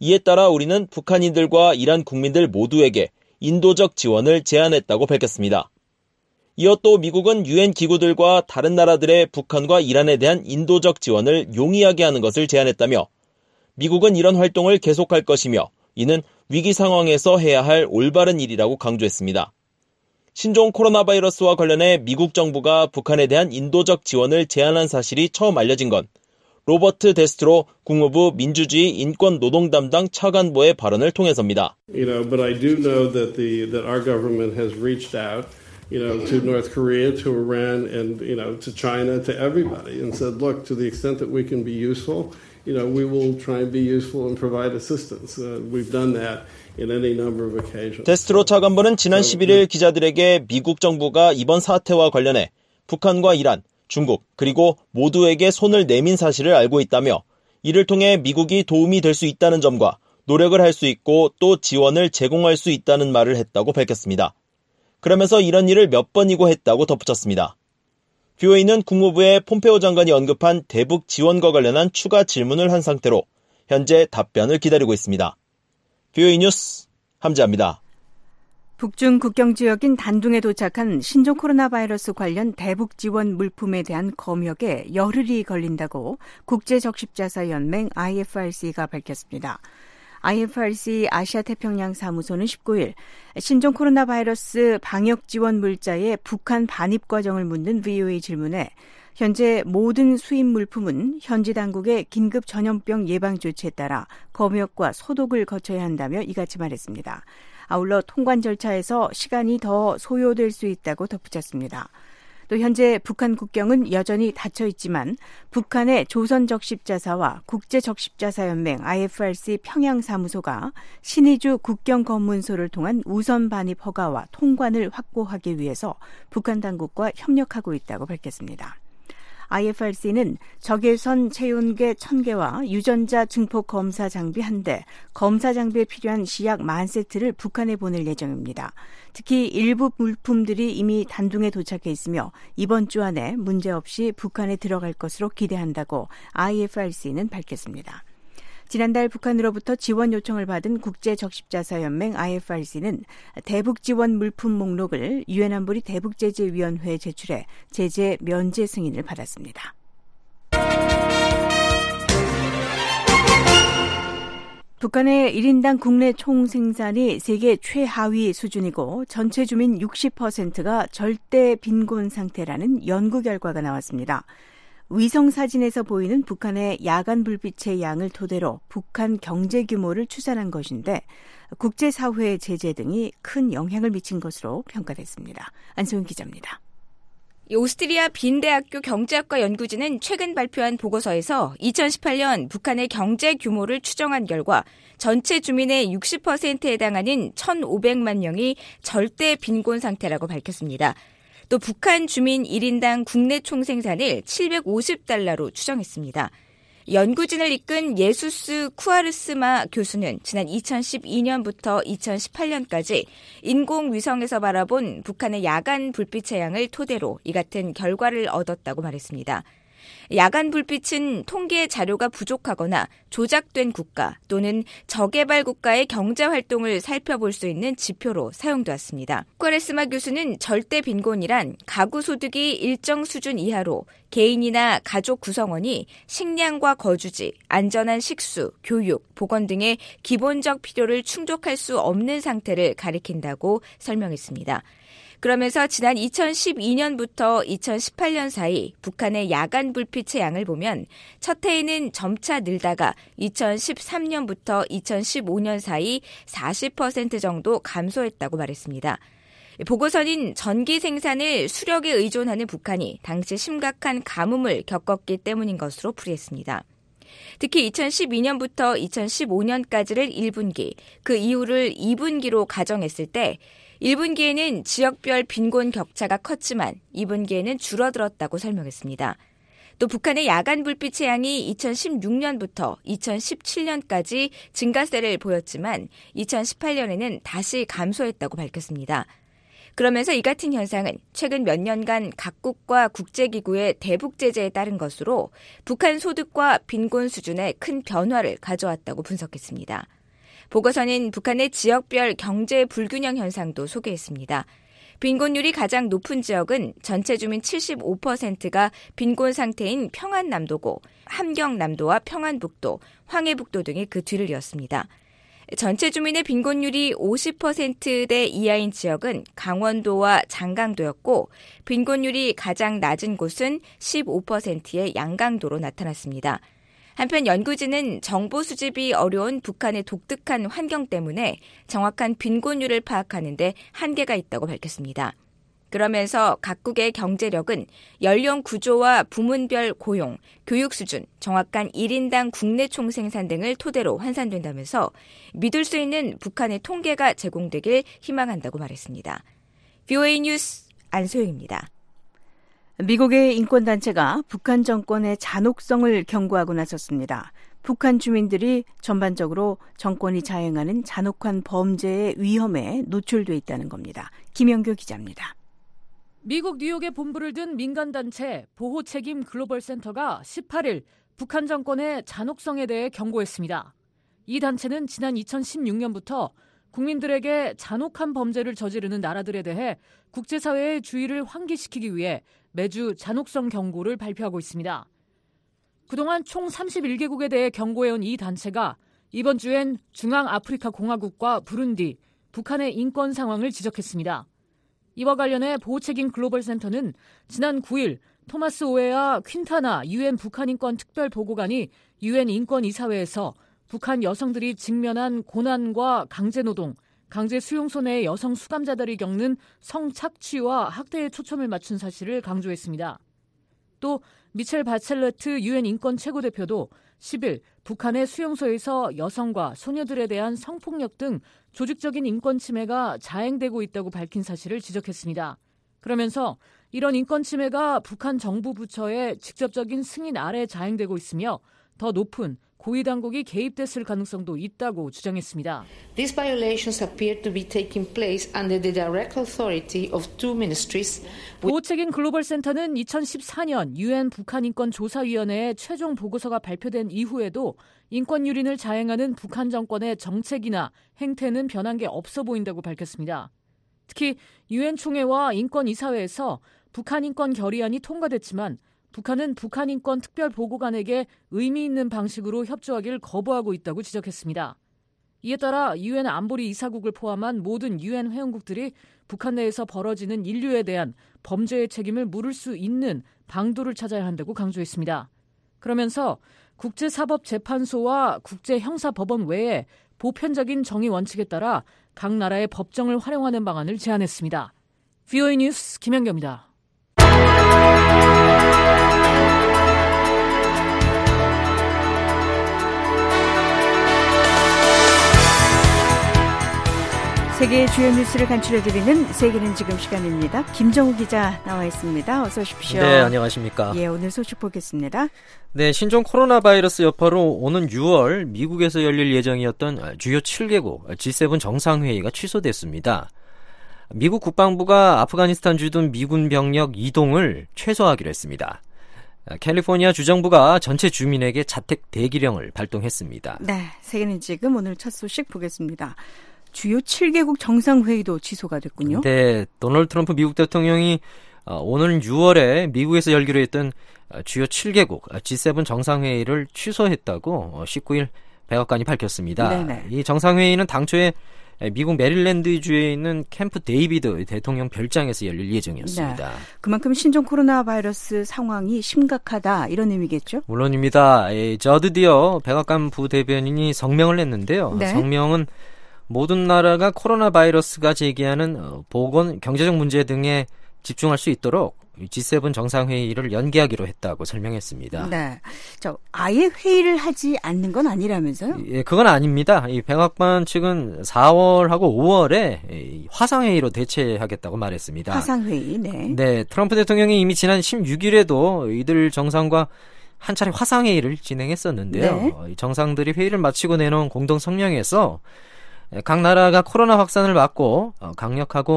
이에 따라 우리는 북한인들과 이란 국민들 모두에게 인도적 지원을 제안했다고 밝혔습니다. 이어 또 미국은 유엔 기구들과 다른 나라들의 북한과 이란에 대한 인도적 지원을 용이하게 하는 것을 제안했다며 미국은 이런 활동을 계속할 것이며 이는 위기 상황에서 해야 할 올바른 일이라고 강조했습니다. 신종 코로나 바이러스와 관련해 미국 정부가 북한에 대한 인도적 지원을 제안한 사실이 처음 알려진 건 로버트 데스트로 국무부 민주주의 인권 노동 담당 차관보의 발언을 통해서입니다. You know, but I do know that the that our government has reached out, you know, to North Korea, to Iran, and you know, to China, to everybody, and said, look, to the extent that we can be useful, you know, we will try and be useful and provide assistance. Uh, we've done that in any number of occasions. 데스트로 차관보는 지난 십일일 기자들에게 미국 정부가 이번 사태와 관련해 북한과 이란, 중국, 그리고 모두에게 손을 내민 사실을 알고 있다며 이를 통해 미국이 도움이 될 수 있다는 점과 노력을 할 수 있고 또 지원을 제공할 수 있다는 말을 했다고 밝혔습니다. 그러면서 이런 일을 몇 번이고 했다고 덧붙였습니다. 비오에이는 국무부의 폼페오 장관이 언급한 대북 지원과 관련한 추가 질문을 한 상태로 현재 답변을 기다리고 있습니다. 비오에이 뉴스 함지아입니다. 북중 국경 지역인 단둥에 도착한 신종 코로나 바이러스 관련 대북 지원 물품에 대한 검역에 열흘이 걸린다고 국제적십자사연맹 아이에프알씨가 밝혔습니다. 아이에프알씨 아시아태평양 사무소는 십구일 신종 코로나 바이러스 방역 지원 물자의 북한 반입 과정을 묻는 브이오에이 질문에 현재 모든 수입 물품은 현지 당국의 긴급 전염병 예방 조치에 따라 검역과 소독을 거쳐야 한다며 이같이 말했습니다. 아울러 통관 절차에서 시간이 더 소요될 수 있다고 덧붙였습니다. 또 현재 북한 국경은 여전히 닫혀 있지만 북한의 조선적십자사와 국제적십자사연맹 아이에프알씨 평양사무소가 신의주 국경검문소를 통한 우선 반입 허가와 통관을 확보하기 위해서 북한 당국과 협력하고 있다고 밝혔습니다. 아이에프알씨는 적외선 체온계 천 개와 유전자 증폭 검사 장비 한 대, 검사 장비에 필요한 시약 만 세트를 북한에 보낼 예정입니다. 특히 일부 물품들이 이미 단둥에 도착해 있으며 이번 주 안에 문제없이 북한에 들어갈 것으로 기대한다고 아이에프알씨는 밝혔습니다. 지난달 북한으로부터 지원 요청을 받은 국제적십자사연맹 아이에프알씨는 대북 지원 물품 목록을 유엔 안보리 대북제재위원회에 제출해 제재 면제 승인을 받았습니다. 북한의 일 인당 국내 총생산이 세계 최하위 수준이고 전체 주민 육십 퍼센트가 절대 빈곤 상태라는 연구 결과가 나왔습니다. 위성사진에서 보이는 북한의 야간 불빛의 양을 토대로 북한 경제 규모를 추산한 것인데 국제사회의 제재 등이 큰 영향을 미친 것으로 평가됐습니다. 안소영 기자입니다. 오스트리아 빈대학교 경제학과 연구진은 최근 발표한 보고서에서 이천십팔 년 북한의 경제 규모를 추정한 결과 전체 주민의 육십 퍼센트에 해당하는 천오백만 명이 절대 빈곤 상태라고 밝혔습니다. 또 북한 주민 일 인당 국내 총생산을 칠백오십 달러로 추정했습니다. 연구진을 이끈 예수스 쿠아르스마 교수는 지난 이천십이 년부터 이천십팔 년까지 인공위성에서 바라본 북한의 야간 불빛의 양을 토대로 이 같은 결과를 얻었다고 말했습니다. 야간 불빛은 통계 자료가 부족하거나 조작된 국가 또는 저개발 국가의 경제 활동을 살펴볼 수 있는 지표로 사용되었습니다. 쿠아레스마 교수는 절대 빈곤이란 가구 소득이 일정 수준 이하로 개인이나 가족 구성원이 식량과 거주지, 안전한 식수, 교육, 보건 등의 기본적 필요를 충족할 수 없는 상태를 가리킨다고 설명했습니다. 그러면서 지난 이천십이 년부터 이천십팔 년 사이 북한의 야간 불빛의 양을 보면 첫 해에는 점차 늘다가 이천십삼 년부터 이천십오 년 사이 사십 퍼센트 정도 감소했다고 말했습니다. 보고서는 전기 생산을 수력에 의존하는 북한이 당시 심각한 가뭄을 겪었기 때문인 것으로 풀이했습니다. 특히 이천십이 년부터 이천십오 년까지를 일 분기, 그 이후를 이 분기로 가정했을 때 일 분기에는 지역별 빈곤 격차가 컸지만 이 분기에는 줄어들었다고 설명했습니다. 또 북한의 야간 불빛의 양이 이천십육 년부터 이천십칠 년까지 증가세를 보였지만 이천십팔 년에는 다시 감소했다고 밝혔습니다. 그러면서 이 같은 현상은 최근 몇 년간 각국과 국제기구의 대북 제재에 따른 것으로 북한 소득과 빈곤 수준에 큰 변화를 가져왔다고 분석했습니다. 보고서는 북한의 지역별 경제 불균형 현상도 소개했습니다. 빈곤율이 가장 높은 지역은 전체 주민 칠십오 퍼센트가 빈곤 상태인 평안남도고 함경남도와 평안북도, 황해북도 등이 그 뒤를 이었습니다. 전체 주민의 빈곤율이 오십 퍼센트대 이하인 지역은 강원도와 장강도였고 빈곤율이 가장 낮은 곳은 십오 퍼센트의 양강도로 나타났습니다. 한편 연구진은 정보 수집이 어려운 북한의 독특한 환경 때문에 정확한 빈곤율을 파악하는 데 한계가 있다고 밝혔습니다. 그러면서 각국의 경제력은 연령 구조와 부문별 고용, 교육 수준, 정확한 일 인당 국내 총생산 등을 토대로 환산된다면서 믿을 수 있는 북한의 통계가 제공되길 희망한다고 말했습니다. 브이오에이 뉴스 안소영입니다. 미국의 인권단체가 북한 정권의 잔혹성을 경고하고 나섰습니다. 북한 주민들이 전반적으로 정권이 자행하는 잔혹한 범죄의 위험에 노출돼 있다는 겁니다. 김영교 기자입니다. 미국 뉴욕에 본부를 둔 민간단체 보호책임 글로벌 센터가 십팔 일 북한 정권의 잔혹성에 대해 경고했습니다. 이 단체는 지난 이천십육 년부터 국민들에게 잔혹한 범죄를 저지르는 나라들에 대해 국제사회의 주의를 환기시키기 위해 매주 잔혹성 경고를 발표하고 있습니다. 그동안 총 삼십일 개국에 대해 경고해온 이 단체가 이번 주엔 중앙아프리카 공화국과 부룬디, 북한의 인권 상황을 지적했습니다. 이와 관련해 보호책임 글로벌 센터는 지난 구 일 토마스 오웨아 퀸타나 유엔 북한인권 특별보고관이 유엔 인권이사회에서 북한 여성들이 직면한 고난과 강제노동, 강제 수용소 내의 여성 수감자들이 겪는 성착취와 학대에 초점을 맞춘 사실을 강조했습니다. 또 미첼 바첼레트 유엔 인권 최고대표도 십 일 북한의 수용소에서 여성과 소녀들에 대한 성폭력 등 조직적인 인권 침해가 자행되고 있다고 밝힌 사실을 지적했습니다. 그러면서 이런 인권 침해가 북한 정부 부처의 직접적인 승인 아래 자행되고 있으며 더 높은 고위 당국이 개입됐을 가능성도 있다고 주장했습니다. These violations appear to be taking place under the direct authority of two ministries. 보호책임 글로벌 센터는 이천십사 년 유엔 북한 인권 조사위원회의 최종 보고서가 발표된 이후에도 인권 유린을 자행하는 북한 정권의 정책이나 행태는 변한 게 없어 보인다고 밝혔습니다. 특히 유엔 총회와 인권이사회에서 북한 인권 결의안이 통과됐지만 북한은 북한 인권 특별보고관에게 의미 있는 방식으로 협조하길 거부하고 있다고 지적했습니다. 이에 따라 유엔 안보리 이사국을 포함한 모든 유엔 회원국들이 북한 내에서 벌어지는 인류에 대한 범죄의 책임을 물을 수 있는 방도를 찾아야 한다고 강조했습니다. 그러면서 국제사법재판소와 국제형사법원 외에 보편적인 정의 원칙에 따라 각 나라의 법정을 활용하는 방안을 제안했습니다. 브이오에이 뉴스 김현경입니다. 세계의 주요 뉴스를 간추려드리는 세계는 지금 시간입니다. 김정우 기자 나와 있습니다. 어서 오십시오. 네, 안녕하십니까. 예, 오늘 소식 보겠습니다. 네, 신종 코로나 바이러스 여파로 오는 유월 미국에서 열릴 예정이었던 주요 칠 개국 지 세븐 정상회의가 취소됐습니다. 미국 국방부가 아프가니스탄 주둔 미군 병력 이동을 최소화하기로 했습니다. 캘리포니아 주정부가 전체 주민에게 자택 대기령을 발동했습니다. 네, 세계는 지금 오늘 첫 소식 보겠습니다. 주요 칠 개국 정상회의도 취소가 됐군요. 네, 도널드 트럼프 미국 대통령이 오늘 유월에 미국에서 열기로 했던 주요 칠 개국 지 세븐 정상회의를 취소했다고 십구 일 백악관이 밝혔습니다. 네네. 이 정상회의는 당초에 미국 메릴랜드주에 있는 캠프 데이비드 대통령 별장에서 열릴 예정이었습니다. 네. 그만큼 신종 코로나 바이러스 상황이 심각하다 이런 의미겠죠? 물론입니다. 저드 디어 백악관 부대변인이 성명을 냈는데요. 네. 성명은 모든 나라가 코로나 바이러스가 제기하는 보건, 경제적 문제 등에 집중할 수 있도록 지 세븐 정상회의를 연기하기로 했다고 설명했습니다. 네, 저 아예 회의를 하지 않는 건 아니라면서요? 예, 그건 아닙니다. 이 백악관 측은 사월하고 오월에 화상회의로 대체하겠다고 말했습니다. 화상회의, 네. 네, 트럼프 대통령이 이미 지난 십육 일에도 이들 정상과 한 차례 화상회의를 진행했었는데요. 네. 정상들이 회의를 마치고 내놓은 공동 성명에서 각 나라가 코로나 확산을 막고 강력하고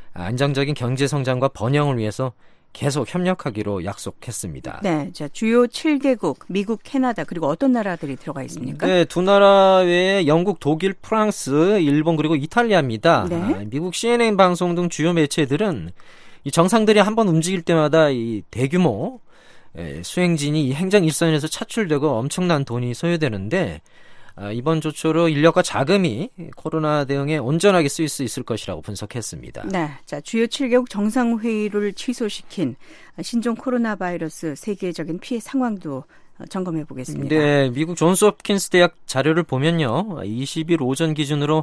안정적인 경제 성장과 번영을 위해서 계속 협력하기로 약속했습니다. 네, 자, 주요 칠 개국, 미국, 캐나다 그리고 어떤 나라들이 들어가 있습니까? 네, 두 나라 외에 영국, 독일, 프랑스, 일본 그리고 이탈리아입니다. 네. 아, 미국 씨엔엔 방송 등 주요 매체들은 이 정상들이 한번 움직일 때마다 이 대규모 에, 수행진이 이 행정 일선에서 차출되고 엄청난 돈이 소요되는데 아, 이번 조처로 인력과 자금이 코로나 대응에 온전하게 쓰일 수 있을 것이라고 분석했습니다. 네, 자, 주요 칠 개국 정상회의를 취소시킨 신종 코로나 바이러스 세계적인 피해 상황도 점검해 보겠습니다. 네, 미국 존스 홉킨스 대학 자료를 보면요. 이십 일 오전 기준으로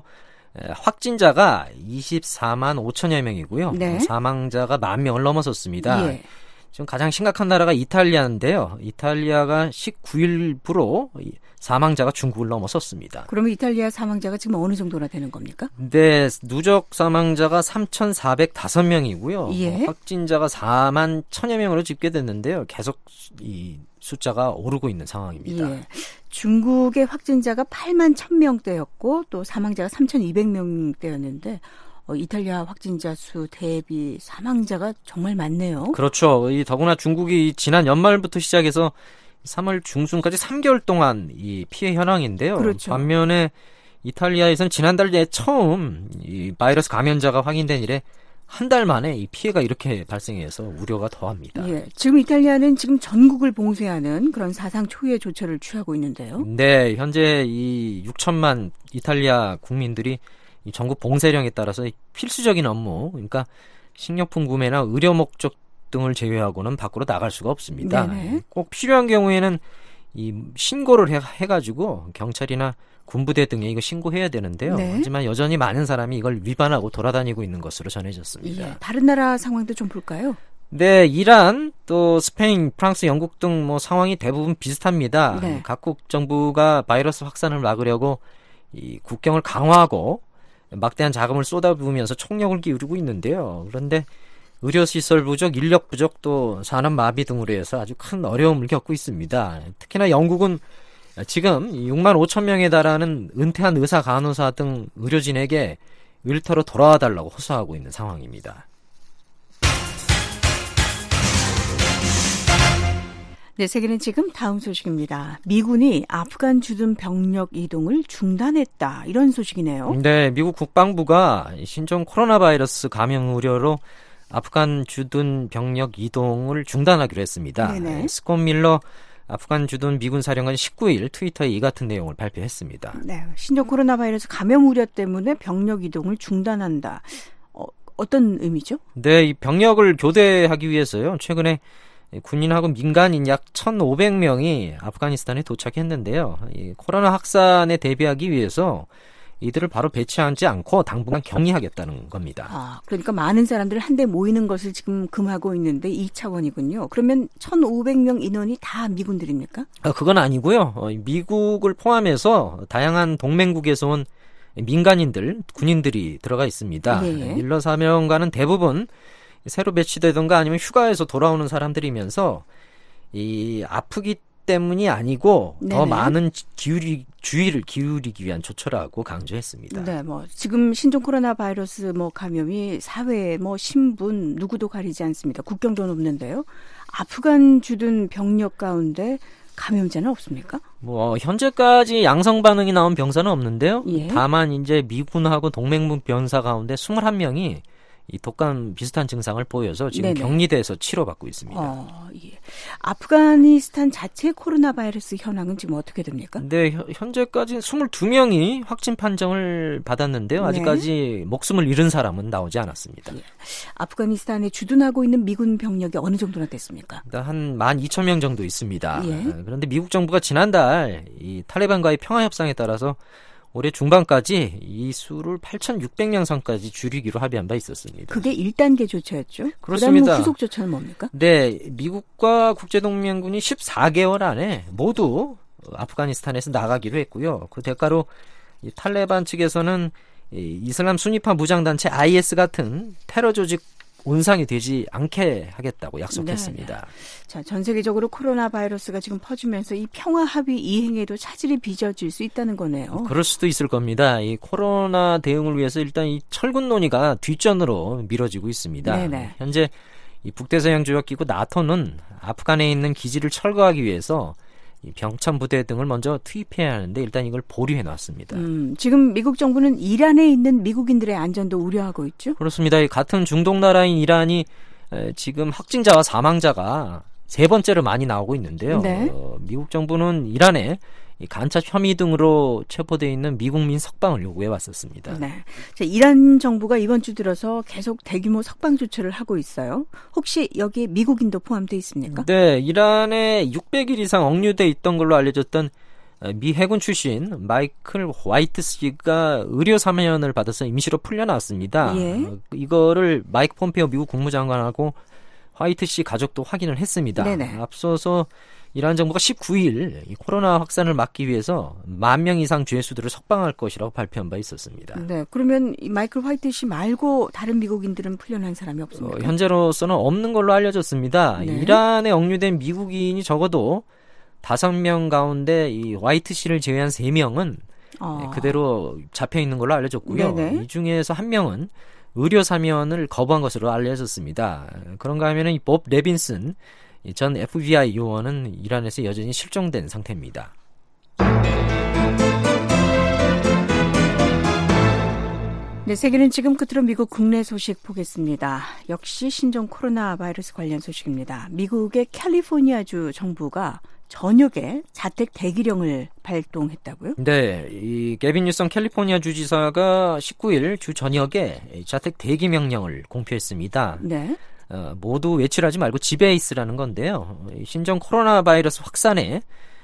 확진자가 이십사만 오천여 명이고요. 네. 사망자가 만 명을 넘어섰습니다. 예. 지금 가장 심각한 나라가 이탈리아인데요. 이탈리아가 십구 일부로 사망자가 중국을 넘어섰습니다. 그러면 이탈리아 사망자가 지금 어느 정도나 되는 겁니까? 네, 누적 사망자가 삼천사백오 명이고요. 예. 확진자가 사만 천여 명으로 집계됐는데요. 계속 이 숫자가 오르고 있는 상황입니다. 예. 중국의 확진자가 팔만 천 명대였고 또 사망자가 삼천이백 명대였는데 어, 이탈리아 확진자 수 대비 사망자가 정말 많네요. 그렇죠. 이 더구나 중국이 지난 연말부터 시작해서 삼월 중순까지 삼 개월 동안 이 피해 현황인데요. 그렇죠. 반면에 이탈리아에서는 지난달에 처음 이 바이러스 감염자가 확인된 이래 한 달 만에 이 피해가 이렇게 발생해서 우려가 더합니다. 예, 지금 이탈리아는 지금 전국을 봉쇄하는 그런 사상 초유의 조처를 취하고 있는데요. 네, 현재 이 육천만 이탈리아 국민들이 이 전국 봉쇄령에 따라서 필수적인 업무, 그러니까 식료품 구매나 의료 목적 등을 제외하고는 밖으로 나갈 수가 없습니다. 네네. 꼭 필요한 경우에는 이 신고를 해, 해가지고 경찰이나 군부대 등에 이거 신고해야 되는데요. 네. 하지만 여전히 많은 사람이 이걸 위반하고 돌아다니고 있는 것으로 전해졌습니다. 예, 다른 나라 상황도 좀 볼까요? 네, 이란, 또 스페인, 프랑스, 영국 등 뭐 상황이 대부분 비슷합니다. 네. 각국 정부가 바이러스 확산을 막으려고 이 국경을 강화하고 막대한 자금을 쏟아부으면서 총력을 기울이고 있는데요. 그런데 의료시설 부족, 인력 부족, 또 산업 마비 등으로 해서 아주 큰 어려움을 겪고 있습니다. 특히나 영국은 지금 육만 오천 명에 달하는 은퇴한 의사, 간호사 등 의료진에게 일터로 돌아와 달라고 호소하고 있는 상황입니다. 네, 세계는 지금 다음 소식입니다. 미군이 아프간 주둔 병력 이동을 중단했다. 이런 소식이네요. 네, 미국 국방부가 신종 코로나 바이러스 감염 우려로 아프간 주둔 병력 이동을 중단하기로 했습니다. 네네. 스콧 밀러 아프간 주둔 미군 사령관이 십구 일 트위터에 이 같은 내용을 발표했습니다. 네, 신종 코로나 바이러스 감염 우려 때문에 병력 이동을 중단한다. 어, 어떤 의미죠? 네, 이 병력을 교대하기 위해서요. 최근에 군인하고 민간인 약 천오백 명이 아프가니스탄에 도착했는데요. 이 코로나 확산에 대비하기 위해서 이들을 바로 배치하지 않고 당분간 격리하겠다는 겁니다. 아, 그러니까 많은 사람들 한데 모이는 것을 지금 금하고 있는데 이 차원이군요. 그러면 천오백 명 인원이 다 미군들입니까? 아, 그건 아니고요. 어, 미국을 포함해서 다양한 동맹국에서 온 민간인들, 군인들이 들어가 있습니다. 예. 밀러 사명관은 대부분 새로 배치되던가 아니면 휴가에서 돌아오는 사람들이면서 이 아프기 때문이 아니고 네네. 더 많은 기울이, 주의를 기울이기 위한 조처라고 강조했습니다. 네, 뭐 지금 신종 코로나 바이러스 뭐 감염이 사회, 뭐 신분 누구도 가리지 않습니다. 국경도 없는데요. 아프간 주둔 병력 가운데 감염자는 없습니까? 뭐 현재까지 양성 반응이 나온 병사는 없는데요. 예. 다만 이제 미군하고 동맹국 병사 가운데 이십일 명이 이 독감 비슷한 증상을 보여서 지금 네네. 격리돼서 치료받고 있습니다. 어, 예. 아프가니스탄 자체 코로나 바이러스 현황은 지금 어떻게 됩니까? 네, 현재까지 이십이 명이 확진 판정을 받았는데요. 아직까지 네. 목숨을 잃은 사람은 나오지 않았습니다. 예. 아프가니스탄에 주둔하고 있는 미군 병력이 어느 정도나 됐습니까? 한 만 이천 명 정도 있습니다. 예. 그런데 미국 정부가 지난달 이 탈레반과의 평화협상에 따라서 올해 중반까지 이 수를 팔천육백 명 선까지 줄이기로 합의한 바 있었습니다. 그게 일 단계 조처였죠? 그렇습니다. 그다음 후속 조처는 뭡니까? 네, 미국과 국제동맹군이 십사 개월 안에 모두 아프가니스탄에서 나가기로 했고요. 그 대가로 이 탈레반 측에서는 이 이슬람 순위파 무장단체 아이에스 같은 테러 조직 온상이 되지 않게 하겠다고 약속했습니다. 네. 자, 전 세계적으로 코로나 바이러스가 지금 퍼지면서 이 평화 합의 이행에도 차질이 빚어질 수 있다는 거네요. 그럴 수도 있을 겁니다. 이 코로나 대응을 위해서 일단 이 철군 논의가 뒷전으로 미뤄지고 있습니다. 네네. 현재 이 북대서양 조약기구 나토는 아프간에 있는 기지를 철거하기 위해서 이 병참 부대 등을 먼저 투입해야 하는데 일단 이걸 보류해 놨습니다. 음, 지금 미국 정부는 이란에 있는 미국인들의 안전도 우려하고 있죠? 그렇습니다. 이 같은 중동 나라인 이란이 에, 지금 확진자와 사망자가 세 번째로 많이 나오고 있는데요. 네. 어, 미국 정부는 이란에 이 간첩 혐의 등으로 체포되어 있는 미국민 석방을 요구해 왔었습니다. 네. 자, 이란 정부가 이번 주 들어서 계속 대규모 석방 조처를 하고 있어요. 혹시 여기에 미국인도 포함되어 있습니까? 네, 이란에 육백 일 이상 억류돼 있던 걸로 알려졌던 미 해군 출신 마이클 화이트 씨가 의료 사면을 받아서 임시로 풀려났습니다. 예. 어, 이거를 마이크 폼페오 미국 국무장관하고 화이트 씨 가족도 확인을 했습니다. 네네. 앞서서 이란 정부가 십구 일 이 코로나 확산을 막기 위해서 만 명 이상 죄수들을 석방할 것이라고 발표한 바 있었습니다. 네, 그러면 이 마이클 화이트 씨 말고 다른 미국인들은 풀려난 사람이 없습니까? 어, 현재로서는 없는 걸로 알려졌습니다. 네. 이란에 억류된 미국인이 적어도 다섯 명 가운데 이 화이트 씨를 제외한 세 명은 어. 그대로 잡혀 있는 걸로 알려졌고요. 네네. 이 중에서 한 명은 의료 사면을 거부한 것으로 알려졌습니다. 그런가 하면은 이 법 레빈슨 전 에프비아이 요원은 이란에서 여전히 실종된 상태입니다. 네, 세계는 지금 끝으로 미국 국내 소식 보겠습니다. 역시 신종 코로나 바이러스 관련 소식입니다. 미국의 캘리포니아주 정부가 저녁에 자택 대기령을 발동했다고요? 네, 이 게빈 뉴섬 캘리포니아 주지사가 십구 일 주 저녁에 자택 대기 명령을 공표했습니다. 네. 어, 모두 외출하지 말고 집에 있으라는 건데요. 신종 코로나 바이러스 확산에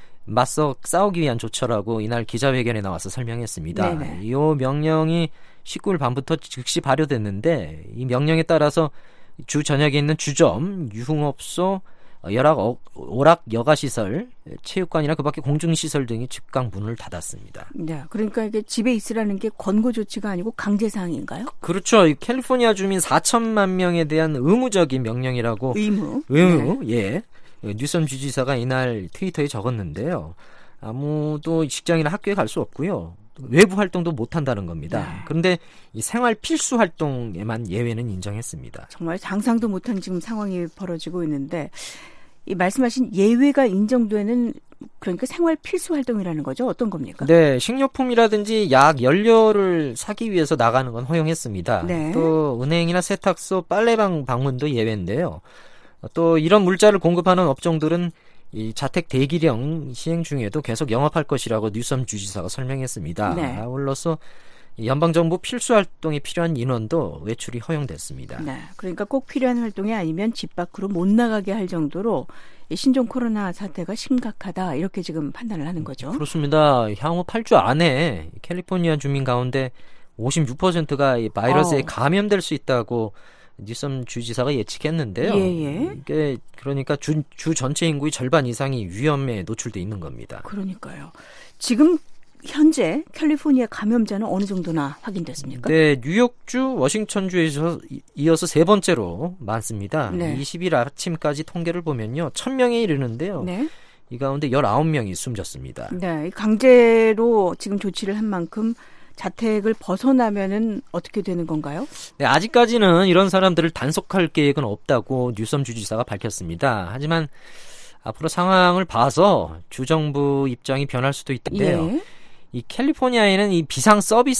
맞서 싸우기 위한 조처라고 이날 기자회견에 나와서 설명했습니다. 네네. 이 명령이 십구 일 밤부터 즉시 발효됐는데 이 명령에 따라서 주 전역에 있는 주점, 유흥업소, 열악, 오락 여가시설, 체육관이나 그 밖에 공중시설 등이 즉각 문을 닫았습니다. 네, 그러니까 이게 집에 있으라는 게 권고 조치가 아니고 강제사항인가요? 그렇죠. 이 캘리포니아 주민 사천만 명에 대한 의무적인 명령이라고. 의무? 의무, 네. 예. 뉴섬 주지사가 이날 트위터에 적었는데요. 아무도 직장이나 학교에 갈 수 없고요. 외부 활동도 못한다는 겁니다. 네. 그런데 이 생활 필수 활동에만 예외는 인정했습니다. 정말 상상도 못한 지금 상황이 벌어지고 있는데 이 말씀하신 예외가 인정되는 그러니까 생활 필수 활동이라는 거죠? 어떤 겁니까? 네, 식료품이라든지 약, 연료를 사기 위해서 나가는 건 허용했습니다. 네. 또 은행이나 세탁소, 빨래방 방문도 예외인데요. 또 이런 물자를 공급하는 업종들은 이 자택 대기령 시행 중에도 계속 영업할 것이라고 뉴섬 주지사가 설명했습니다. 네. 아울러서 연방정부 필수 활동에 필요한 인원도 외출이 허용됐습니다. 네, 그러니까 꼭 필요한 활동이 아니면 집 밖으로 못 나가게 할 정도로 이 신종 코로나 사태가 심각하다 이렇게 지금 판단을 하는 거죠. 그렇습니다. 향후 팔 주 안에 캘리포니아 주민 가운데 오십육 퍼센트가 이 바이러스에 어. 감염될 수 있다고 뉴섬 주지사가 예측했는데요. 예, 예. 이게 그러니까 주, 주 전체 인구의 절반 이상이 위험에 노출돼 있는 겁니다. 그러니까요. 지금 현재 캘리포니아 감염자는 어느 정도나 확인됐습니까? 네, 뉴욕주, 워싱턴주에서 이어서 세 번째로 많습니다. 네. 이십 일 아침까지 통계를 보면요. 천 명에 이르는데요. 네. 이 가운데 열아홉 명이 숨졌습니다. 네, 강제로 지금 조치를 한 만큼 자택을 벗어나면은 어떻게 되는 건가요? 네, 아직까지는 이런 사람들을 단속할 계획은 없다고 뉴섬 주지사가 밝혔습니다. 하지만 앞으로 상황을 봐서 주정부 입장이 변할 수도 있는데요. 예. 이 캘리포니아에는 이 비상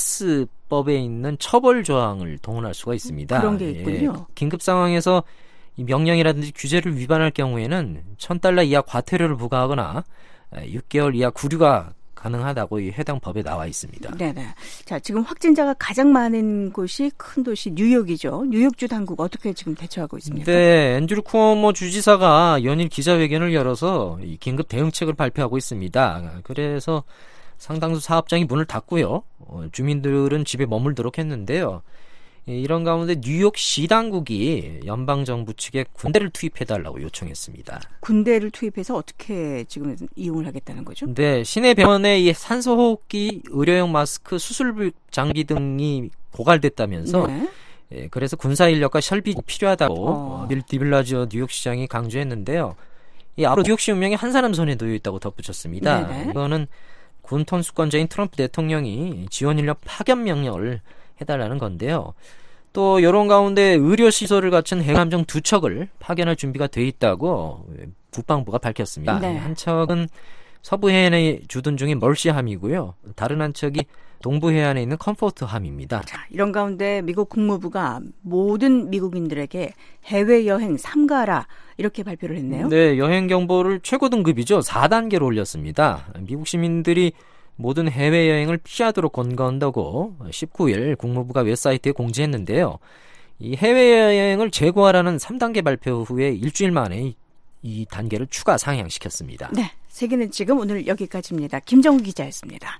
서비스법에 있는 처벌 조항을 동원할 수가 있습니다. 그런 게 있군요. 예, 긴급 상황에서 이 명령이라든지 규제를 위반할 경우에는 천 달러 이하 과태료를 부과하거나 육 개월 이하 구류가 가능하다고 이 해당 법에 나와 있습니다. 네네. 자, 지금 확진자가 가장 많은 곳이 큰 도시 뉴욕이죠. 뉴욕주 당국 어떻게 지금 대처하고 있습니까? 네, 앤드류 쿠오모 주지사가 연일 기자회견을 열어서 이 긴급 대응책을 발표하고 있습니다. 그래서 상당수 사업장이 문을 닫고요. 어, 주민들은 집에 머물도록 했는데요. 이런 가운데 뉴욕시 당국이 연방정부 측에 군대를 투입해달라고 요청했습니다. 군대를 투입해서 어떻게 지금 이용을 하겠다는 거죠? 네, 시내 병원에 이 산소호흡기, 의료용 마스크, 수술 장비 등이 고갈됐다면서 네. 예, 그래서 군사 인력과 설비 필요하다고 어. 빌 디블라지오 뉴욕시장이 강조했는데요. 이 앞으로 뉴욕시 운명이 한 사람 손에 놓여 있다고 덧붙였습니다. 네네. 이거는 군 통수권자인 트럼프 대통령이 지원 인력 파견 명령을 해달라는 건데요. 또 이런 가운데 의료시설을 갖춘 해군함정 두 척을 파견할 준비가 돼 있다고 국방부가 밝혔습니다. 네. 한 척은 서부 해안에 주둔 중인 멀시함이고요. 다른 한 척이 동부 해안에 있는 컴포트함입니다. 자, 이런 가운데 미국 국무부가 모든 미국인들에게 해외여행 삼가라 이렇게 발표를 했네요. 네, 여행 경보를 최고 등급이죠. 사 단계로 올렸습니다. 미국 시민들이 모든 해외여행을 피하도록 권고한다고 십구 일 국무부가 웹사이트에 공지했는데요. 이 해외여행을 재고하라는 삼 단계 발표 후에 일주일 만에 이, 이 단계를 추가 상향시켰습니다. 네, 세계는 지금 오늘 여기까지입니다. 김정우 기자였습니다.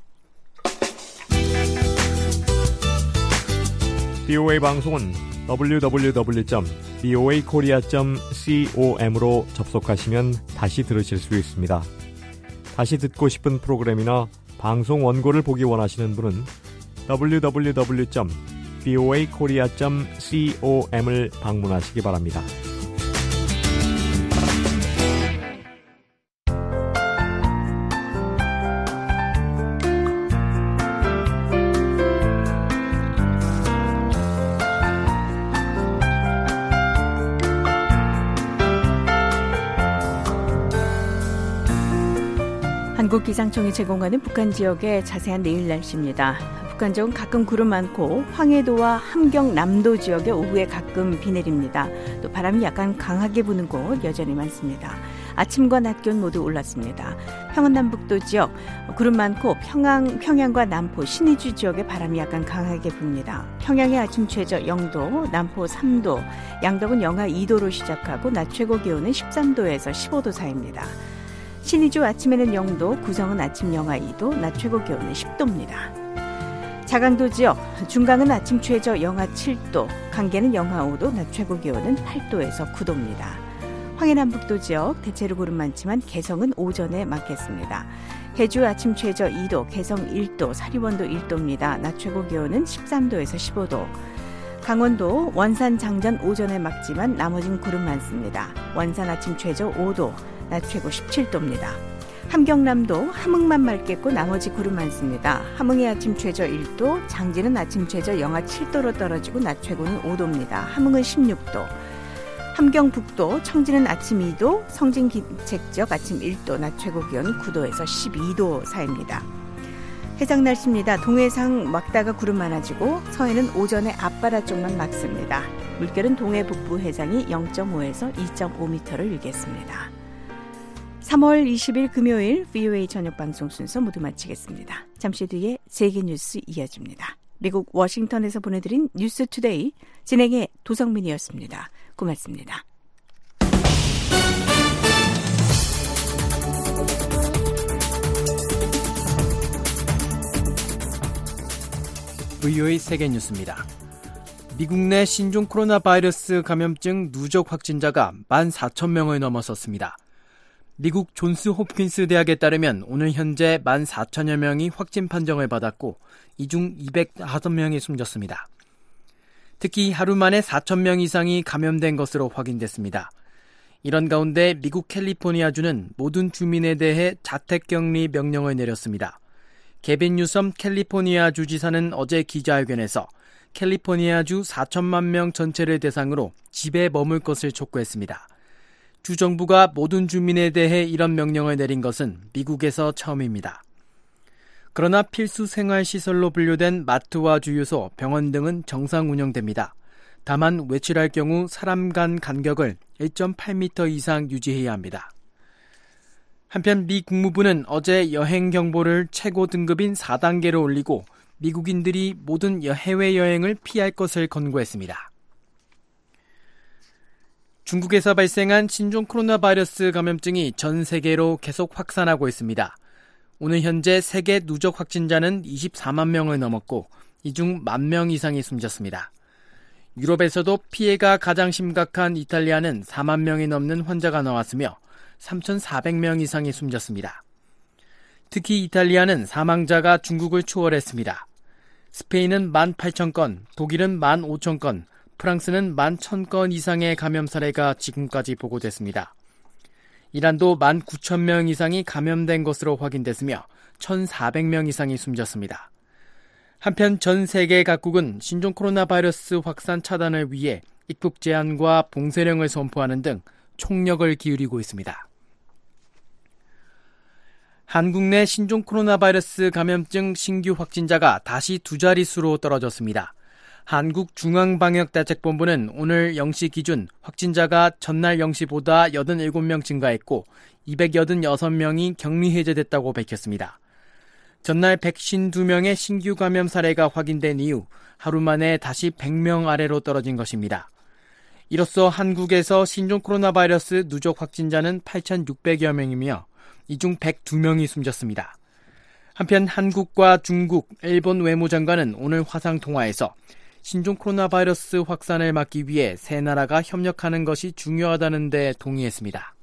비오에이 방송은 더블유 더블유 더블유 점 비오에이 코리아 점 com으로 접속하시면 다시 들으실 수 있습니다. 다시 듣고 싶은 프로그램이나 방송 원고를 보기 원하시는 분은 더블유 더블유 더블유 점 비오에이 코리아 점 com을 방문하시기 바랍니다. 한국기상청이 제공하는 북한 지역의 자세한 내일 날씨입니다. 북한 지역은 가끔 구름 많고 황해도와 함경남도 지역에 오후에 가끔 비 내립니다. 또 바람이 약간 강하게 부는 곳 여전히 많습니다. 아침과 낮 기온 모두 올랐습니다. 평안남북도 지역 구름 많고 평양, 평양과 남포, 신의주 지역에 바람이 약간 강하게 붑니다. 평양의 아침 최저 영 도, 남포 삼 도, 양덕은 영하 이 도로 시작하고 낮 최고 기온은 십삼 도에서 십오 도 사이입니다. 신의주 아침에는 영 도, 구성은 아침 영하 이 도, 낮 최고 기온은 십 도입니다. 자강도 지역, 중강은 아침 최저 영하 칠 도, 강계는 영하 오 도, 낮 최고 기온은 팔 도에서 구 도입니다. 황해남북도 지역, 대체로 구름 많지만 개성은 오전에 많겠습니다. 해주 아침 최저 이 도, 개성 일 도, 사리원도 일 도입니다. 낮 최고 기온은 십삼 도에서 십오 도. 강원도 원산 장전 오전에 막지만 나머진 구름 많습니다. 원산 아침 최저 오 도, 낮 최고 십칠 도입니다. 함경남도 함흥만 맑겠고 나머지 구름 많습니다. 함흥의 아침 최저 일 도, 장진은 아침 최저 영하 칠 도로 떨어지고 낮 최고는 오 도입니다. 함흥은 십육 도. 함경북도, 청진은 아침 이 도, 성진 기책지역 아침 일 도, 낮 최고 기온 구 도에서 십이 도 사이입니다. 해상 날씨입니다. 동해상 막다가 구름 많아지고 서해는 오전에 앞바다 쪽만 막습니다. 물결은 동해 북부 해상이 영 점 오에서 이 점 오 미터를 일겠습니다. 삼월 이십일 금요일 브이오에이 저녁 방송 순서 모두 마치겠습니다. 잠시 뒤에 세계 뉴스 이어집니다. 미국 워싱턴에서 보내드린 뉴스 투데이 진행의 도성민이었습니다. 고맙습니다. 브이오에이 세계 뉴스입니다. 미국 내 신종 코로나 바이러스 감염증 누적 확진자가 만 사천 명을 넘어섰습니다. 미국 존스 홉킨스 대학에 따르면 오늘 현재 만 사천여 명이 확진 판정을 받았고 이 중 이백오 명이 숨졌습니다. 특히 하루 만에 사천 명 이상이 감염된 것으로 확인됐습니다. 이런 가운데 미국 캘리포니아주는 모든 주민에 대해 자택격리 명령을 내렸습니다. 게빈 뉴섬 캘리포니아주 지사는 어제 기자회견에서 캘리포니아주 사천만 명 전체를 대상으로 집에 머물 것을 촉구했습니다. 주 정부가 모든 주민에 대해 이런 명령을 내린 것은 미국에서 처음입니다. 그러나 필수 생활시설로 분류된 마트와 주유소, 병원 등은 정상 운영됩니다. 다만 외출할 경우 사람 간 간격을 일 점 팔 미터 이상 유지해야 합니다. 한편 미 국무부는 어제 여행 경보를 최고 등급인 사 단계로 올리고 미국인들이 모든 해외여행을 피할 것을 권고했습니다. 중국에서 발생한 신종 코로나 바이러스 감염증이 전 세계로 계속 확산하고 있습니다. 오늘 현재 세계 누적 확진자는 이십사만 명을 넘었고 이 중 만 명 이상이 숨졌습니다. 유럽에서도 피해가 가장 심각한 이탈리아는 사만 명이 넘는 환자가 나왔으며 삼천사백 명 이상이 숨졌습니다. 특히 이탈리아는 사망자가 중국을 추월했습니다. 스페인은 만 팔천 건, 독일은 만 오천 건, 프랑스는 만 천 건 이상의 감염 사례가 지금까지 보고됐습니다. 이란도 만 구천 명 이상이 감염된 것으로 확인됐으며 천사백 명 이상이 숨졌습니다. 한편 전 세계 각국은 신종 코로나 바이러스 확산 차단을 위해 입국 제한과 봉쇄령을 선포하는 등 총력을 기울이고 있습니다. 한국 내 신종 코로나 바이러스 감염증 신규 확진자가 다시 두 자릿수로 떨어졌습니다. 한국중앙방역대책본부는 오늘 영 시 기준 확진자가 전날 영 시보다 팔십칠 명 증가했고 이백팔십육 명이 격리 해제됐다고 밝혔습니다. 전날 백오십이 명의 신규 감염 사례가 확인된 이후 하루 만에 다시 백 명 아래로 떨어진 것입니다. 이로써 한국에서 신종 코로나 바이러스 누적 확진자는 팔천육백여 명이며 이 중 백이 명이 숨졌습니다. 한편 한국과 중국, 일본 외무장관은 오늘 화상통화에서 신종 코로나 바이러스 확산을 막기 위해 세 나라가 협력하는 것이 중요하다는 데 동의했습니다.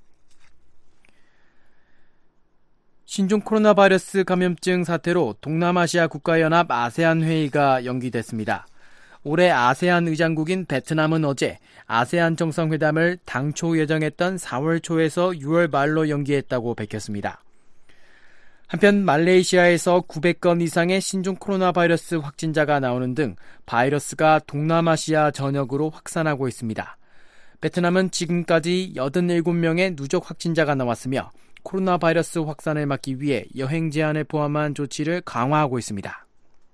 신종 코로나 바이러스 감염증 사태로 동남아시아 국가연합 아세안 회의가 연기됐습니다. 올해 아세안 의장국인 베트남은 어제 아세안 정상회담을 당초 예정했던 사월 초에서 유월 말로 연기했다고 밝혔습니다. 한편 말레이시아에서 구백 건 이상의 신종 코로나 바이러스 확진자가 나오는 등 바이러스가 동남아시아 전역으로 확산하고 있습니다. 베트남은 지금까지 팔십칠 명의 누적 확진자가 나왔으며 코로나 바이러스 확산을 막기 위해 여행 제한을 포함한 조치를 강화하고 있습니다.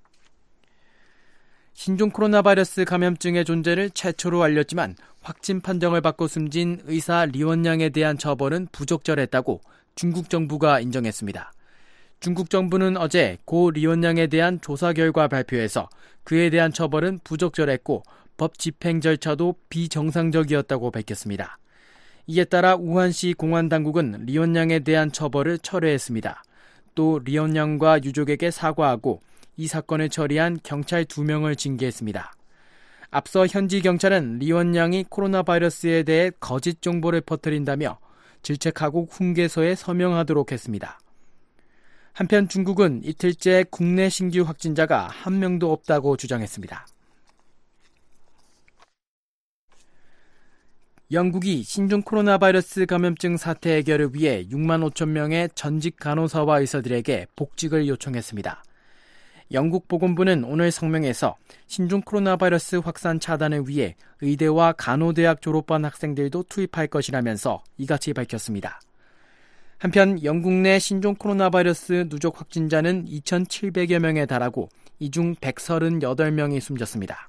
신종 코로나 바이러스 감염증의 존재를 최초로 알렸지만 확진 판정을 받고 숨진 의사 리원양에 대한 처벌은 부적절했다고 중국 정부가 인정했습니다. 중국 정부는 어제 고 리원양에 대한 조사 결과 발표에서 그에 대한 처벌은 부적절했고 법 집행 절차도 비정상적이었다고 밝혔습니다. 이에 따라 우한시 공안당국은 리원양에 대한 처벌을 철회했습니다. 또 리원양과 유족에게 사과하고 이 사건을 처리한 경찰 두 명을 징계했습니다. 앞서 현지 경찰은 리원양이 코로나 바이러스에 대해 거짓 정보를 퍼뜨린다며 질책하고 훈계서에 서명하도록 했습니다. 한편 중국은 이틀째 국내 신규 확진자가 한 명도 없다고 주장했습니다. 영국이 신종 코로나 바이러스 감염증 사태 해결을 위해 육만 오천 명의 전직 간호사와 의사들에게 복직을 요청했습니다. 영국 보건부는 오늘 성명에서 신종 코로나 바이러스 확산 차단을 위해 의대와 간호대학 졸업반 학생들도 투입할 것이라면서 이같이 밝혔습니다. 한편 영국 내 신종 코로나 바이러스 누적 확진자는 이천칠백여 명에 달하고 이 중 백삼십팔 명이 숨졌습니다.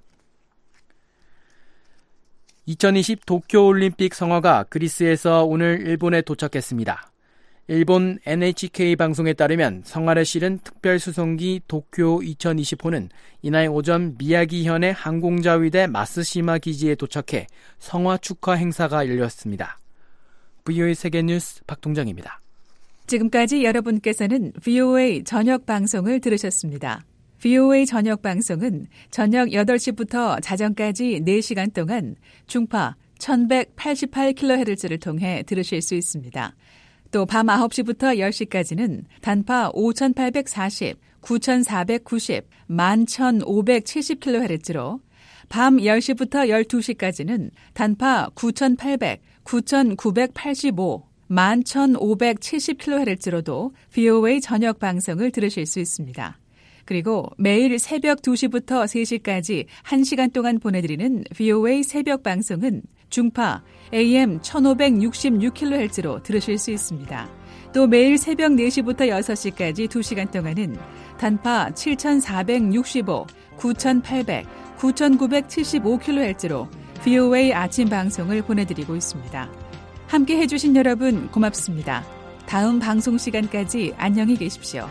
이천이십 도쿄올림픽 성화가 그리스에서 오늘 일본에 도착했습니다. 일본 엔에이치케이 방송에 따르면 성화를 실은 특별수송기 도쿄 이천이십호는 이날 오전 미야기현의 항공자위대 마스시마 기지에 도착해 성화 축하 행사가 열렸습니다. 브이오에이 세계뉴스 박동정입니다. 지금까지 여러분께서는 브이오에이 저녁 방송을 들으셨습니다. 브이오에이 저녁 방송은 저녁 여덟 시부터 자정까지 네 시간 동안 중파 천백팔십팔 킬로헤르츠를 통해 들으실 수 있습니다. 또 밤 아홉 시부터 열 시까지는 단파 오천팔백사십, 구천사백구십, 만 천오백칠십 킬로헤르츠로 밤 열 시부터 열두 시까지는 단파 구천팔백, 구천구백팔십오, 만 천오백칠십 킬로헤르츠로도 브이오에이 저녁 방송을 들으실 수 있습니다. 그리고 매일 새벽 두 시부터 세 시까지 한 시간 동안 보내드리는 브이오에이 새벽 방송은 중파 에이엠 천오백육십육 킬로헤르츠로 들으실 수 있습니다. 또 매일 새벽 네 시부터 여섯 시까지 두 시간 동안은 단파 칠천사백육십오, 구천팔백, 구천구백칠십오 킬로헤르츠로 브이오에이 아침 방송을 보내드리고 있습니다. 함께 해주신 여러분 고맙습니다. 다음 방송 시간까지 안녕히 계십시오.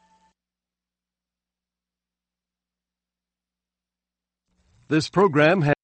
This program has